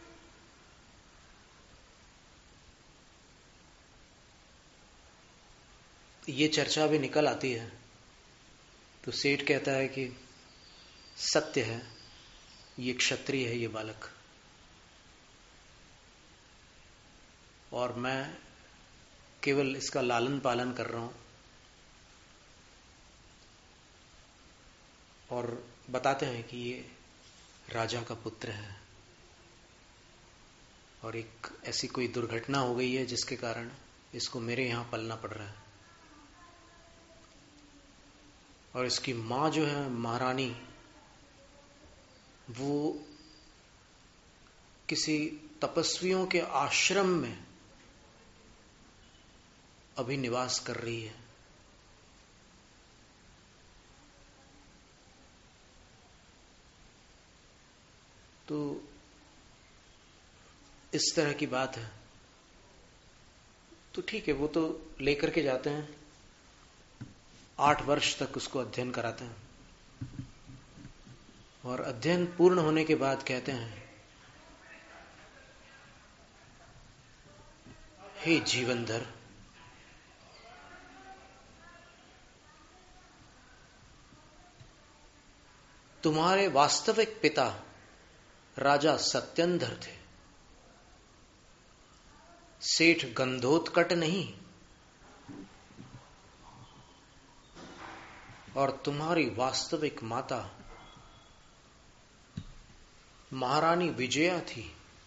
ये चर्चा भी निकल आती है। तो सेठ कहता है कि सत्य है, ये क्षत्रिय है ये बालक, और मैं केवल इसका लालन पालन कर रहा हूं। और बताते हैं कि ये राजा का पुत्र है और एक ऐसी कोई दुर्घटना हो गई है जिसके कारण इसको मेरे यहां पलना पड़ रहा है। और इसकी मां जो है महारानी, वो किसी तपस्वियों के आश्रम में अभी निवास कर रही है। तो इस तरह की बात है। तो ठीक है, वो तो लेकर के जाते हैं, 8 वर्ष तक उसको अध्ययन कराते हैं। और अध्ययन पूर्ण होने के बाद कहते हैं, हे जीवनधर, तुम्हारे वास्तविक पिता राजा सत्येंद्र थे, सेठ गंधोत्कट नहीं। और तुम्हारी वास्तविक माता महारानी विजया थी।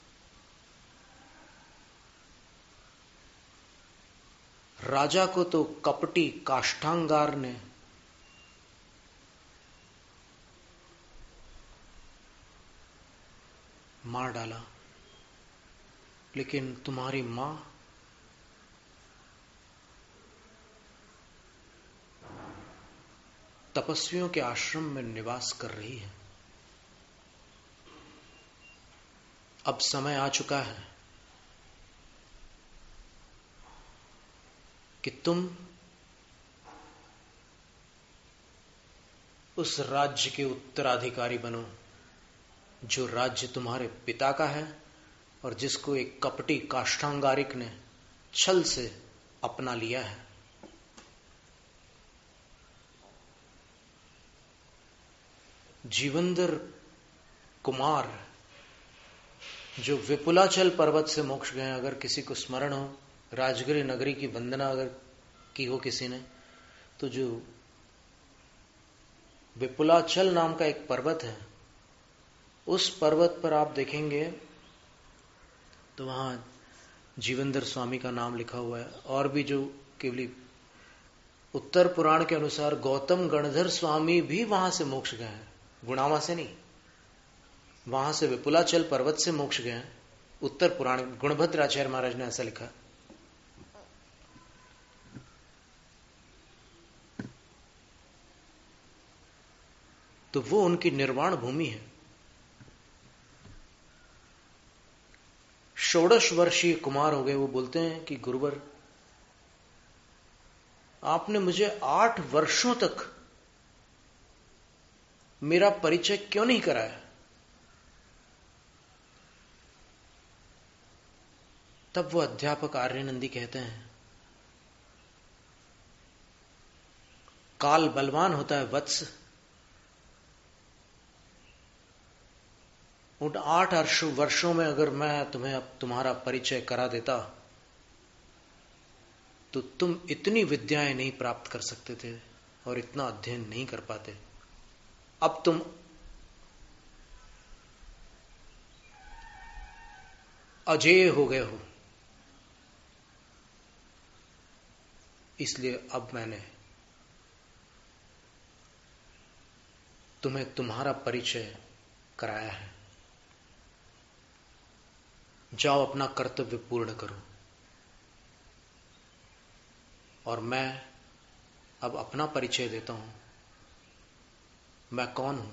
राजा को तो कपटी काष्ठांगार ने मार डाला, लेकिन तुम्हारी मां तपस्वियों के आश्रम में निवास कर रही है। अब समय आ चुका है कि तुम उस राज्य के उत्तराधिकारी बनो जो राज्य तुम्हारे पिता का है और जिसको एक कपटी काष्ठांगारिक ने छल से अपना लिया है। जीवंदर कुमार जो विपुलाचल पर्वत से मोक्ष गए, अगर किसी को स्मरण हो, राजगिरी नगरी की वंदना अगर की हो किसी ने, तो जो विपुलाचल नाम का एक पर्वत है, उस पर्वत पर आप देखेंगे तो वहां जीवंदर स्वामी का नाम लिखा हुआ है। और भी जो केवली उत्तर पुराण के अनुसार गौतम गणधर स्वामी भी वहां से मोक्ष गए हैं, गुणावा से नहीं, वहां से विपुलाचल पर्वत से मोक्ष गए हैं। उत्तर पुराण गुणभद्राचार्य महाराज ने ऐसा लिखा। तो वो उनकी निर्वाण भूमि है। 16 वर्षीय कुमार हो गए। वो बोलते हैं कि गुरुवर, आपने मुझे 8 वर्षों तक मेरा परिचय क्यों नहीं कराया? तब वो अध्यापक आर्यनंदी कहते हैं, काल बलवान होता है वत्स। उन 8 वर्षों में अगर मैं तुम्हें अब तुम्हारा परिचय करा देता तो तुम इतनी विद्याएं नहीं प्राप्त कर सकते थे और इतना अध्ययन नहीं कर पाते। अब तुम अजेय हो गए हो, इसलिए अब मैंने तुम्हें तुम्हारा परिचय कराया है। जाओ अपना कर्तव्य पूर्ण करो। और मैं अब अपना परिचय देता हूं। मैं कौन हूं?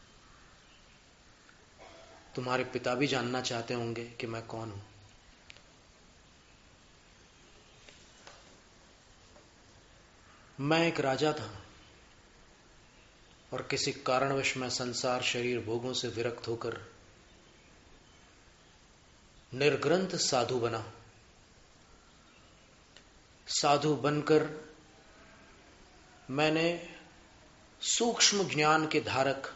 तुम्हारे पिता भी जानना चाहते होंगे कि मैं कौन हूं। मैं एक राजा था और किसी कारणवश मैं संसार शरीर भोगों से विरक्त होकर निर्ग्रंथ साधु बना। साधु बनकर मैंने सूक्ष्म ज्ञान के धारक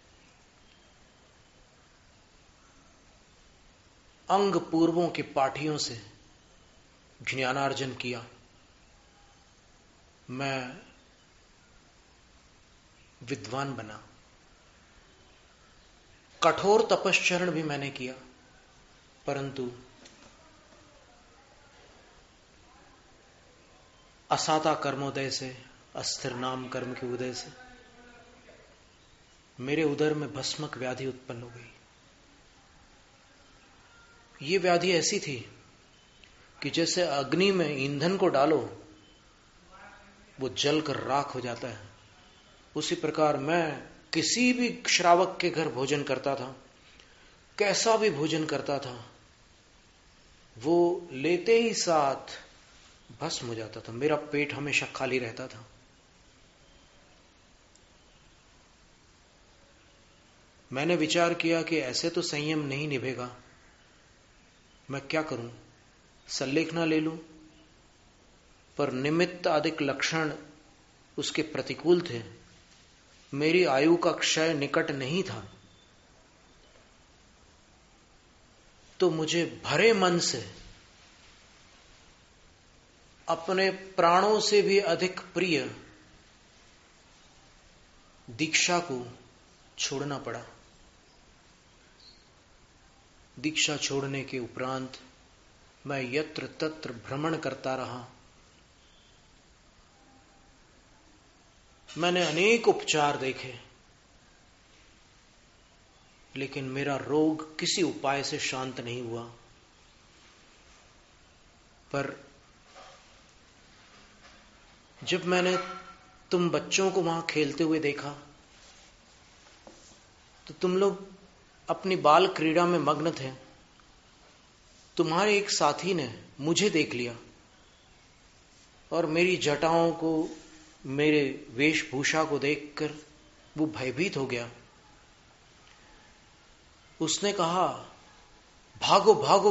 अंग पूर्वों के पाठियों से ज्ञानार्जन किया। मैं विद्वान बना। कठोर तपश्चरण भी मैंने किया, परंतु असाता कर्मोदय से, अस्थिर नाम कर्म के उदय से मेरे उदर में भस्मक व्याधि उत्पन्न हो गई। ये व्याधि ऐसी थी कि जैसे अग्नि में ईंधन को डालो वो जलकर राख हो जाता है, उसी प्रकार मैं किसी भी श्रावक के घर भोजन करता था, कैसा भी भोजन करता था, वो लेते ही साथ भस्म हो जाता था। मेरा पेट हमेशा खाली रहता था। मैंने विचार किया कि ऐसे तो संयम नहीं निभेगा, मैं क्या करूं? सल्लेखना ले लूं, पर निमित्त आदिक लक्षण उसके प्रतिकूल थे। मेरी आयु का क्षय निकट नहीं था, तो मुझे भरे मन से अपने प्राणों से भी अधिक प्रिय दीक्षा को छोड़ना पड़ा। दीक्षा छोड़ने के उपरांत मैं यत्र तत्र भ्रमण करता रहा। मैंने अनेक उपचार देखे, लेकिन मेरा रोग किसी उपाय से शांत नहीं हुआ। पर जब मैंने तुम बच्चों को वहां खेलते हुए देखा तो तुम लोग अपनी बाल क्रीड़ा में मग्न थे। तुम्हारे एक साथी ने मुझे देख लिया और मेरी जटाओं को, मेरे वेशभूषा को देखकर वो भयभीत हो गया। उसने कहा, भागो भागो,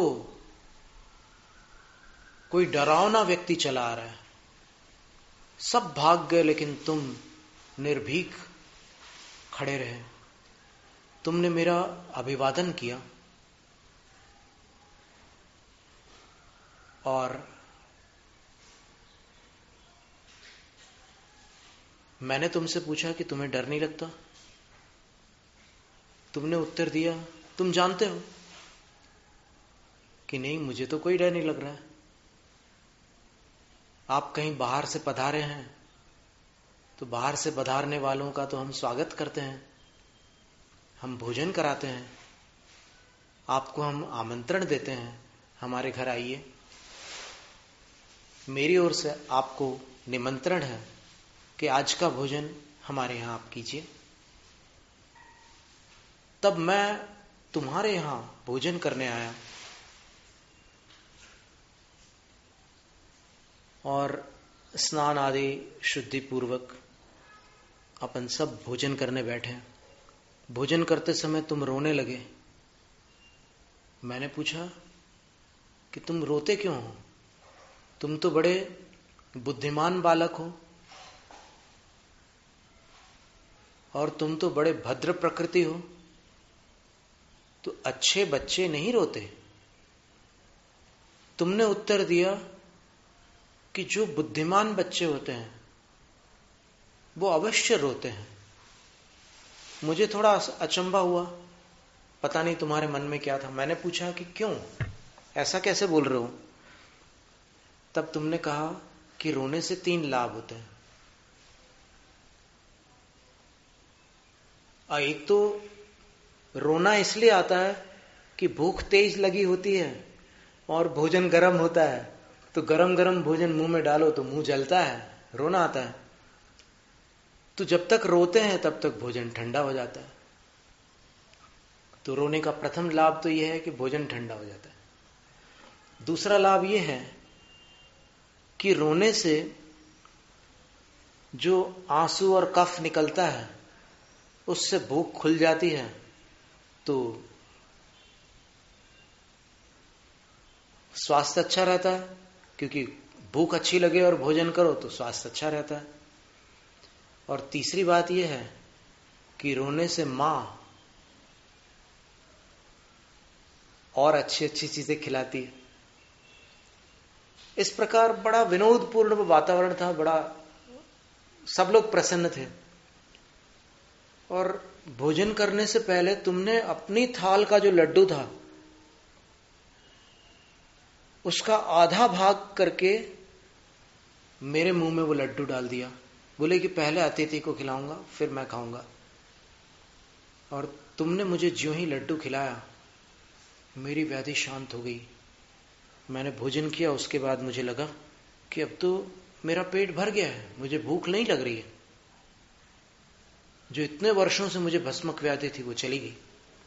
कोई डरावना व्यक्ति चला आ रहा है। सब भाग गए, लेकिन तुम निर्भीक खड़े रहे। तुमने मेरा अभिवादन किया और मैंने तुमसे पूछा कि तुम्हें डर नहीं लगता? तुमने उत्तर दिया, तुम जानते हो कि नहीं, मुझे तो कोई डर नहीं लग रहा है। आप कहीं बाहर से पधारे हैं तो बाहर से पधारने वालों का तो हम स्वागत करते हैं, हम भोजन कराते हैं, आपको हम आमंत्रण देते हैं, हमारे घर आइए। मेरी ओर से आपको निमंत्रण है कि आज का भोजन हमारे यहां आप कीजिए। तब मैं तुम्हारे यहां भोजन करने आया और स्नान आदि शुद्धि पूर्वक अपन सब भोजन करने बैठे। भोजन करते समय तुम रोने लगे। मैंने पूछा कि तुम रोते क्यों हो? तुम तो बड़े बुद्धिमान बालक हो और तुम तो बड़े भद्र प्रकृति हो, तो अच्छे बच्चे नहीं रोते। तुमने उत्तर दिया कि जो बुद्धिमान बच्चे होते हैं वो अवश्य रोते हैं। मुझे थोड़ा अचंभा हुआ, पता नहीं तुम्हारे मन में क्या था। मैंने पूछा कि क्यों, ऐसा कैसे बोल रहे हो? तब तुमने कहा कि रोने से 3 लाभ होते हैं। एक तो रोना इसलिए आता है कि भूख तेज लगी होती है और भोजन गर्म होता है, तो गरम गरम भोजन मुंह में डालो तो मुंह जलता है, रोना आता है। तो जब तक रोते हैं तब तक भोजन ठंडा हो जाता है। तो रोने का प्रथम लाभ तो यह है कि भोजन ठंडा हो जाता है। दूसरा लाभ यह है कि रोने से जो आंसू और कफ निकलता है उससे भूख खुल जाती है, तो स्वास्थ्य अच्छा रहता है। क्योंकि भूख अच्छी लगे और भोजन करो तो स्वास्थ्य अच्छा रहता है। और तीसरी बात यह है कि रोने से मां और अच्छी अच्छी चीजें खिलाती है। इस प्रकार बड़ा विनोदपूर्ण वातावरण था, बड़ा सब लोग प्रसन्न थे। और भोजन करने से पहले तुमने अपनी थाल का जो लड्डू था उसका आधा भाग करके मेरे मुंह में वो लड्डू डाल दिया। बोले कि पहले अतिथि को खिलाऊंगा फिर मैं खाऊंगा। और तुमने मुझे ज्यों ही लड्डू खिलाया मेरी व्याधि शांत हो गई। मैंने भोजन किया, उसके बाद मुझे लगा कि अब तो मेरा पेट भर गया है, मुझे भूख नहीं लग रही है। जो इतने वर्षों से मुझे भस्मक व्याधि थी वो चली गई।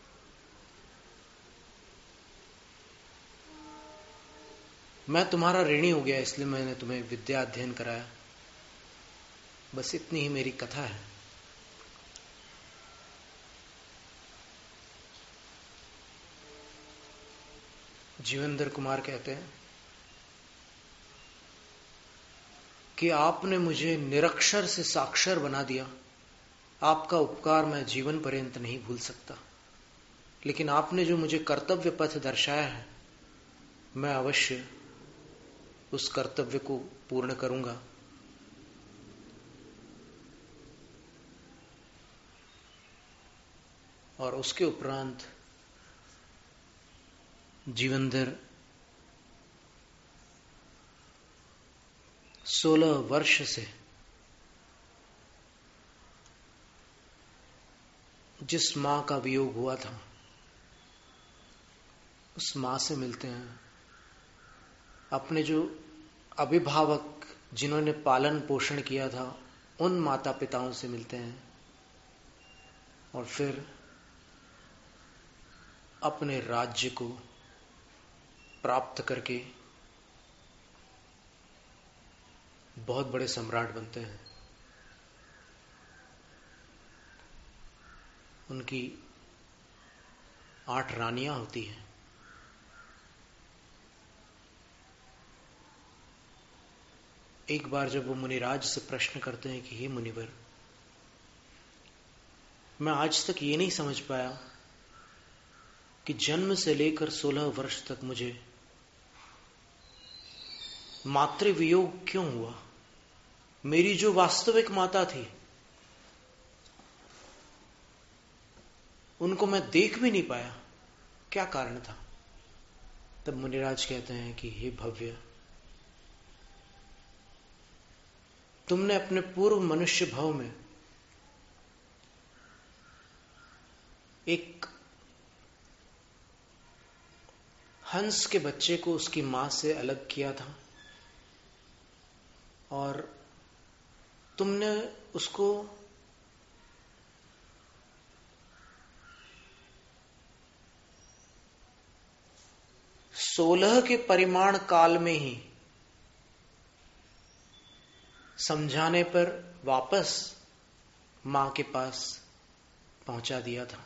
मैं तुम्हारा ऋणी हो गया, इसलिए मैंने तुम्हें विद्या अध्ययन कराया। बस इतनी ही मेरी कथा है। जीवेंद्र कुमार कहते हैं कि आपने मुझे निरक्षर से साक्षर बना दिया। आपका उपकार मैं जीवन पर्यंत नहीं भूल सकता, लेकिन आपने जो मुझे कर्तव्य पथ दर्शाया है मैं अवश्य उस कर्तव्य को पूर्ण करूंगा। और उसके उपरांत जीवेंद्र 16 वर्ष से जिस मां का वियोग हुआ था उस मां से मिलते हैं। अपने जो अभिभावक जिन्होंने पालन पोषण किया था उन माता पिताओं से मिलते हैं। और फिर अपने राज्य को प्राप्त करके बहुत बड़े सम्राट बनते हैं। उनकी 8 रानियां होती हैं। एक बार जब वो मुनिराज से प्रश्न करते हैं कि हे मुनिवर, मैं आज तक ये नहीं समझ पाया कि जन्म से लेकर 16 वर्ष तक मुझे मातृ वियोग क्यों हुआ। मेरी जो वास्तविक माता थी उनको मैं देख भी नहीं पाया, क्या कारण था? तब मुनिराज कहते हैं कि हे भव्य, तुमने अपने पूर्व मनुष्य भाव में एक हंस के बच्चे को उसकी मां से अलग किया था और तुमने उसको सोलह के परिमाण काल में ही समझाने पर वापस मां के पास पहुंचा दिया था।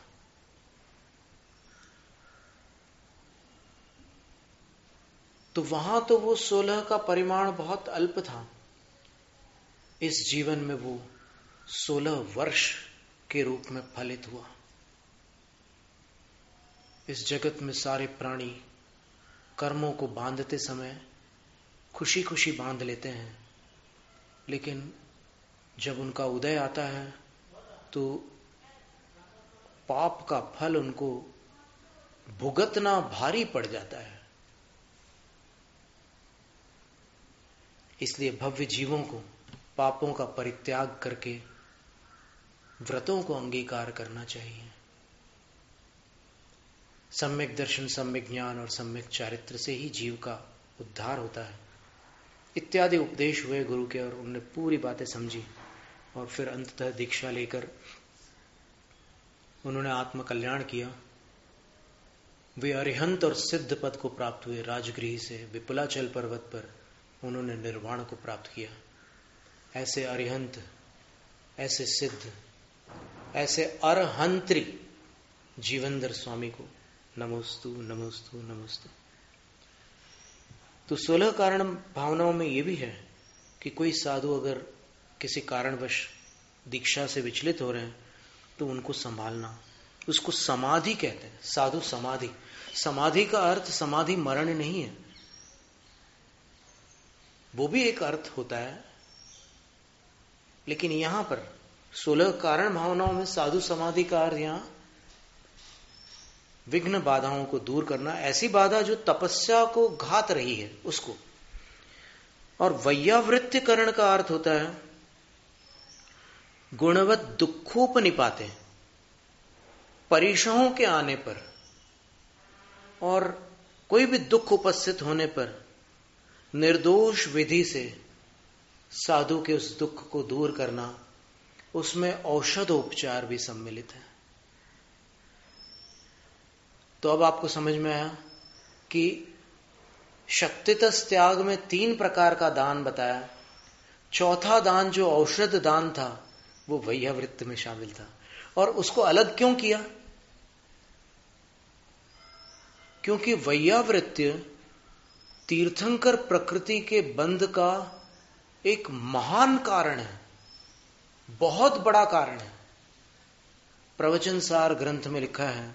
तो वहां तो वो 16 का परिमाण बहुत अल्प था। इस जीवन में वो 16 वर्ष के रूप में फलित हुआ। इस जगत में सारे प्राणी कर्मों को बांधते समय खुशी खुशी बांध लेते हैं, लेकिन जब उनका उदय आता है तो पाप का फल उनको भुगतना भारी पड़ जाता है। इसलिए भव्य जीवों को पापों का परित्याग करके व्रतों को अंगीकार करना चाहिए। सम्यक दर्शन, सम्यक ज्ञान और सम्यक चारित्र से ही जीव का उद्धार होता है इत्यादि उपदेश हुए गुरु के, और उन्होंने पूरी बातें समझी और फिर अंततः दीक्षा लेकर उन्होंने आत्म कल्याण किया। वे अरिहंत और सिद्ध पद को प्राप्त हुए। राजगृह से विपुलाचल पर्वत पर उन्होंने निर्वाण को प्राप्त किया। ऐसे अरिहंत, ऐसे सिद्ध, ऐसे अरहंत्री जीवनधर स्वामी को नमोस्तु नमोस्तु नमोस्तु। तो 16 कारण भावनाओं में यह भी है कि कोई साधु अगर किसी कारणवश दीक्षा से विचलित हो रहे हैं तो उनको संभालना, उसको समाधि कहते हैं। साधु समाधि, समाधि का अर्थ समाधि मरण नहीं है, वो भी एक अर्थ होता है, लेकिन यहां पर 16 कारण भावनाओं में साधु समाधि का अर्थ यहां विघ्न बाधाओं को दूर करना, ऐसी बाधा जो तपस्या को घात रही है उसको। और वैयावृत्तिकरण का अर्थ होता है गुणवत दुखोपनिपाते, परीक्षाओं के आने पर और कोई भी दुख उपस्थित होने पर निर्दोष विधि से साधु के उस दुख को दूर करना, उसमें औषधोपचार भी सम्मिलित है। तो अब आपको समझ में आया कि शक्तितस त्याग में 3 प्रकार का दान बताया। चौथा दान जो औषध दान था वो वैयावृत्त में शामिल था। और उसको अलग क्यों किया? क्योंकि वैयावृत्य तीर्थंकर प्रकृति के बंध का एक महान कारण है, बहुत बड़ा कारण है। प्रवचन सार ग्रंथ में लिखा है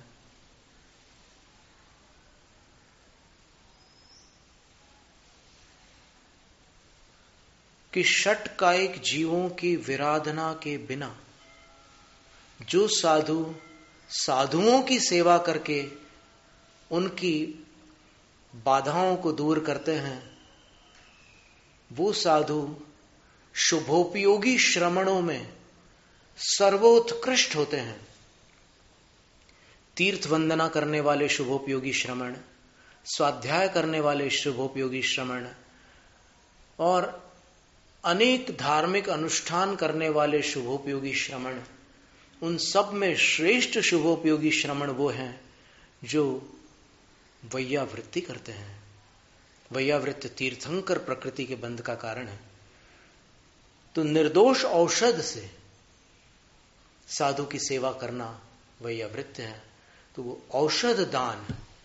कि षट कायिक जीवों की विराधना के बिना जो साधु साधुओं की सेवा करके उनकी बाधाओं को दूर करते हैं, वो साधु शुभोपयोगी श्रमणों में सर्वोत्कृष्ट होते हैं। तीर्थ वंदना करने वाले शुभोपयोगी श्रमण, स्वाध्याय करने वाले शुभोपयोगी श्रमण और अनेक धार्मिक अनुष्ठान करने वाले शुभोपयोगी श्रमण, उन सब में श्रेष्ठ शुभोपयोगी श्रमण वो हैं जो वैयावृत्ति करते हैं। वैयावृत्त तीर्थंकर प्रकृति के बंध का कारण है। तो निर्दोष औषध से साधु की सेवा करना वैयावृत्त है। तो वो औषध दान,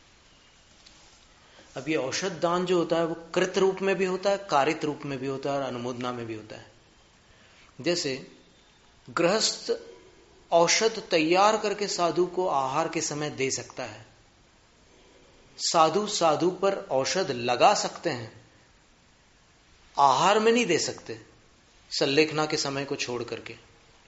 अब ये औषध दान जो होता है वो कृत रूप में भी होता है, कारित रूप में भी होता है और अनुमोदना में भी होता है। जैसे गृहस्थ औषध तैयार करके साधु को आहार के समय दे सकता है, साधु साधु पर औषध लगा सकते हैं, आहार में नहीं दे सकते, संलेखना के समय को छोड़ करके।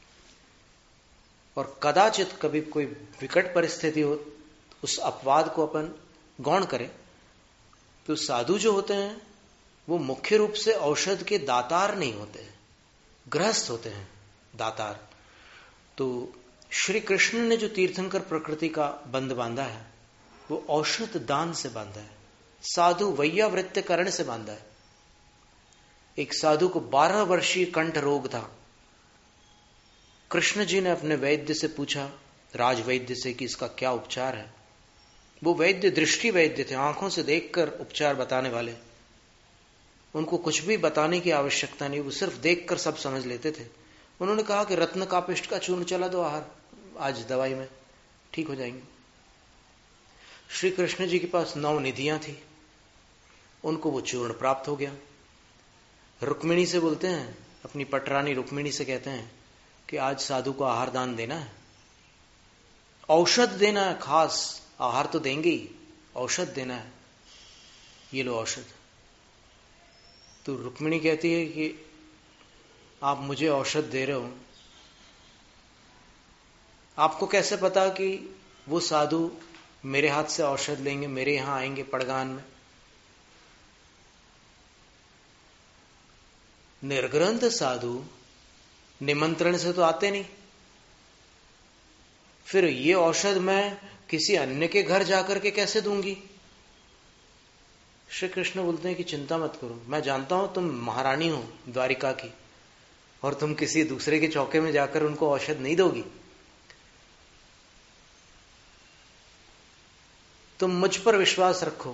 और कदाचित कभी कोई विकट परिस्थिति हो, उस अपवाद को अपन गौण करें, तो साधु जो होते हैं वो मुख्य रूप से औषध के दातार नहीं होते हैं, गृहस्थ होते हैं दातार। तो श्री कृष्ण ने जो तीर्थंकर प्रकृति का बंध बांधा है वो औषध दान से बांधा है, साधु वैयावृत्तिकरण से बांधा है। एक साधु को 12 वर्षीय कंठ रोग था। कृष्ण जी ने अपने वैद्य से पूछा, राजवैद्य से, कि इसका क्या उपचार है। वो वैद्य दृष्टि वैद्य थे, आंखों से देखकर उपचार बताने वाले। उनको कुछ भी बताने की आवश्यकता नहीं, वो सिर्फ देखकर सब समझ लेते थे। उन्होंने कहा कि रत्न कापिष्ट का चूर्ण चला दो आहार, आज दवाई में ठीक हो जाएंगे। श्री कृष्ण जी के पास 9 निधियां थी, उनको वो चूर्ण प्राप्त हो गया। रुक्मिणी से बोलते हैं, अपनी पटरानी रुक्मिणी से कहते हैं कि आज साधु को आहार दान देना है, औषध देना है, खास आहार तो देंगे ही, औषध देना है, ये लो औषध। तो रुक्मिणी कहती है कि आप मुझे औषध दे रहे हो, आपको कैसे पता कि वो साधु मेरे हाथ से औषध लेंगे, मेरे यहां आएंगे पड़गान में? निर्ग्रंथ साधु निमंत्रण से तो आते नहीं, फिर ये औषध मैं किसी अन्य के घर जाकर के कैसे दूंगी? श्री कृष्ण बोलते हैं कि चिंता मत करो, मैं जानता हूं तुम महारानी हो द्वारिका की, और तुम किसी दूसरे के चौके में जाकर उनको औषध नहीं दोगी। तुम मुझ पर विश्वास रखो,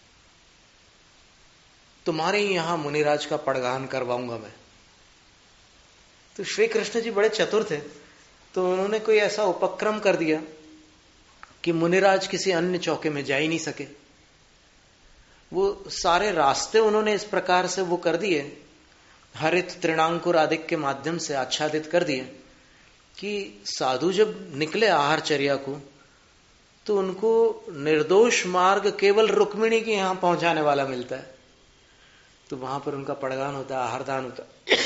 तुम्हारे ही यहां मुनिराज का पड़गान करवाऊंगा मैं। तो श्री कृष्ण जी बड़े चतुर थे, तो उन्होंने कोई ऐसा उपक्रम कर दिया कि मुनिराज किसी अन्य चौके में जा ही नहीं सके। वो सारे रास्ते उन्होंने इस प्रकार से वो कर दिए, हरित तृणांकुर आदि के माध्यम से आच्छादित कर दिए कि साधु जब निकले आहारचर्या को, तो उनको निर्दोष मार्ग केवल रुक्मिणी के यहां पहुंचाने वाला मिलता है। तो वहां पर उनका पड़गान होता है, आहारदान होता है।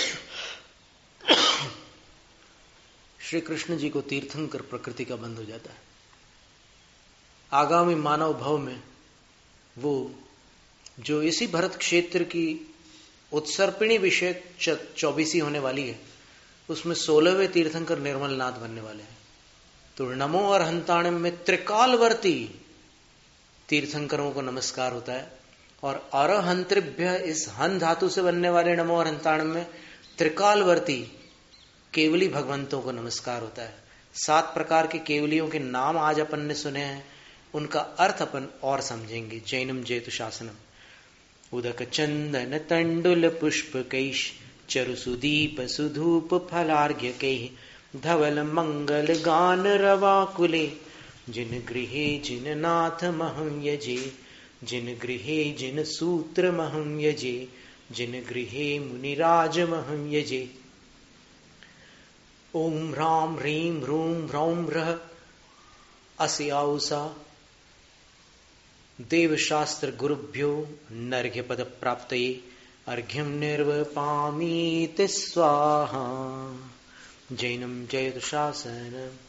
श्री कृष्ण जी को तीर्थंकर प्रकृति का बंध हो जाता है। आगामी मानव भव में वो जो इसी भरत क्षेत्र की उत्सर्पिणी विषय 24वीं होने वाली है, उसमें 16वें तीर्थंकर निर्मलनाथ बनने वाले हैं। तो नमो अरहंताणम में त्रिकालवर्ती तीर्थंकरों को नमस्कार होता है, और अरहंत्रिभ्य इस हन धातु से बनने वाले नमो अरहंताणम में त्रिकालवर्ती केवली भगवंतों को नमस्कार होता है। 7 प्रकार के केवलियों के नाम आज अपन ने सुने हैं, उनका अर्थ अपन और समझेंगे। जैनम जेतु शासनम उदक चंदन तंडुल पुष्प कैश चरु सुदीप सुधूप फलार्घ्य कैः धवल मंगल गान रवाकुले जिन गृहे जिन नाथ महं यजे जिन गृहे जिन सूत्र महं यजे जिन गृहे मुनिराज महं यजे। ओम ह्रां ह्रीं ह्रूं ह्रौं ह्रः अस्याउषा देवशास्त्र गुरुभ्यो नर्घ्य पद प्राप्तये अर्घ्यं निर्वपामीति स्वाहा। जैनम जयतु शासन।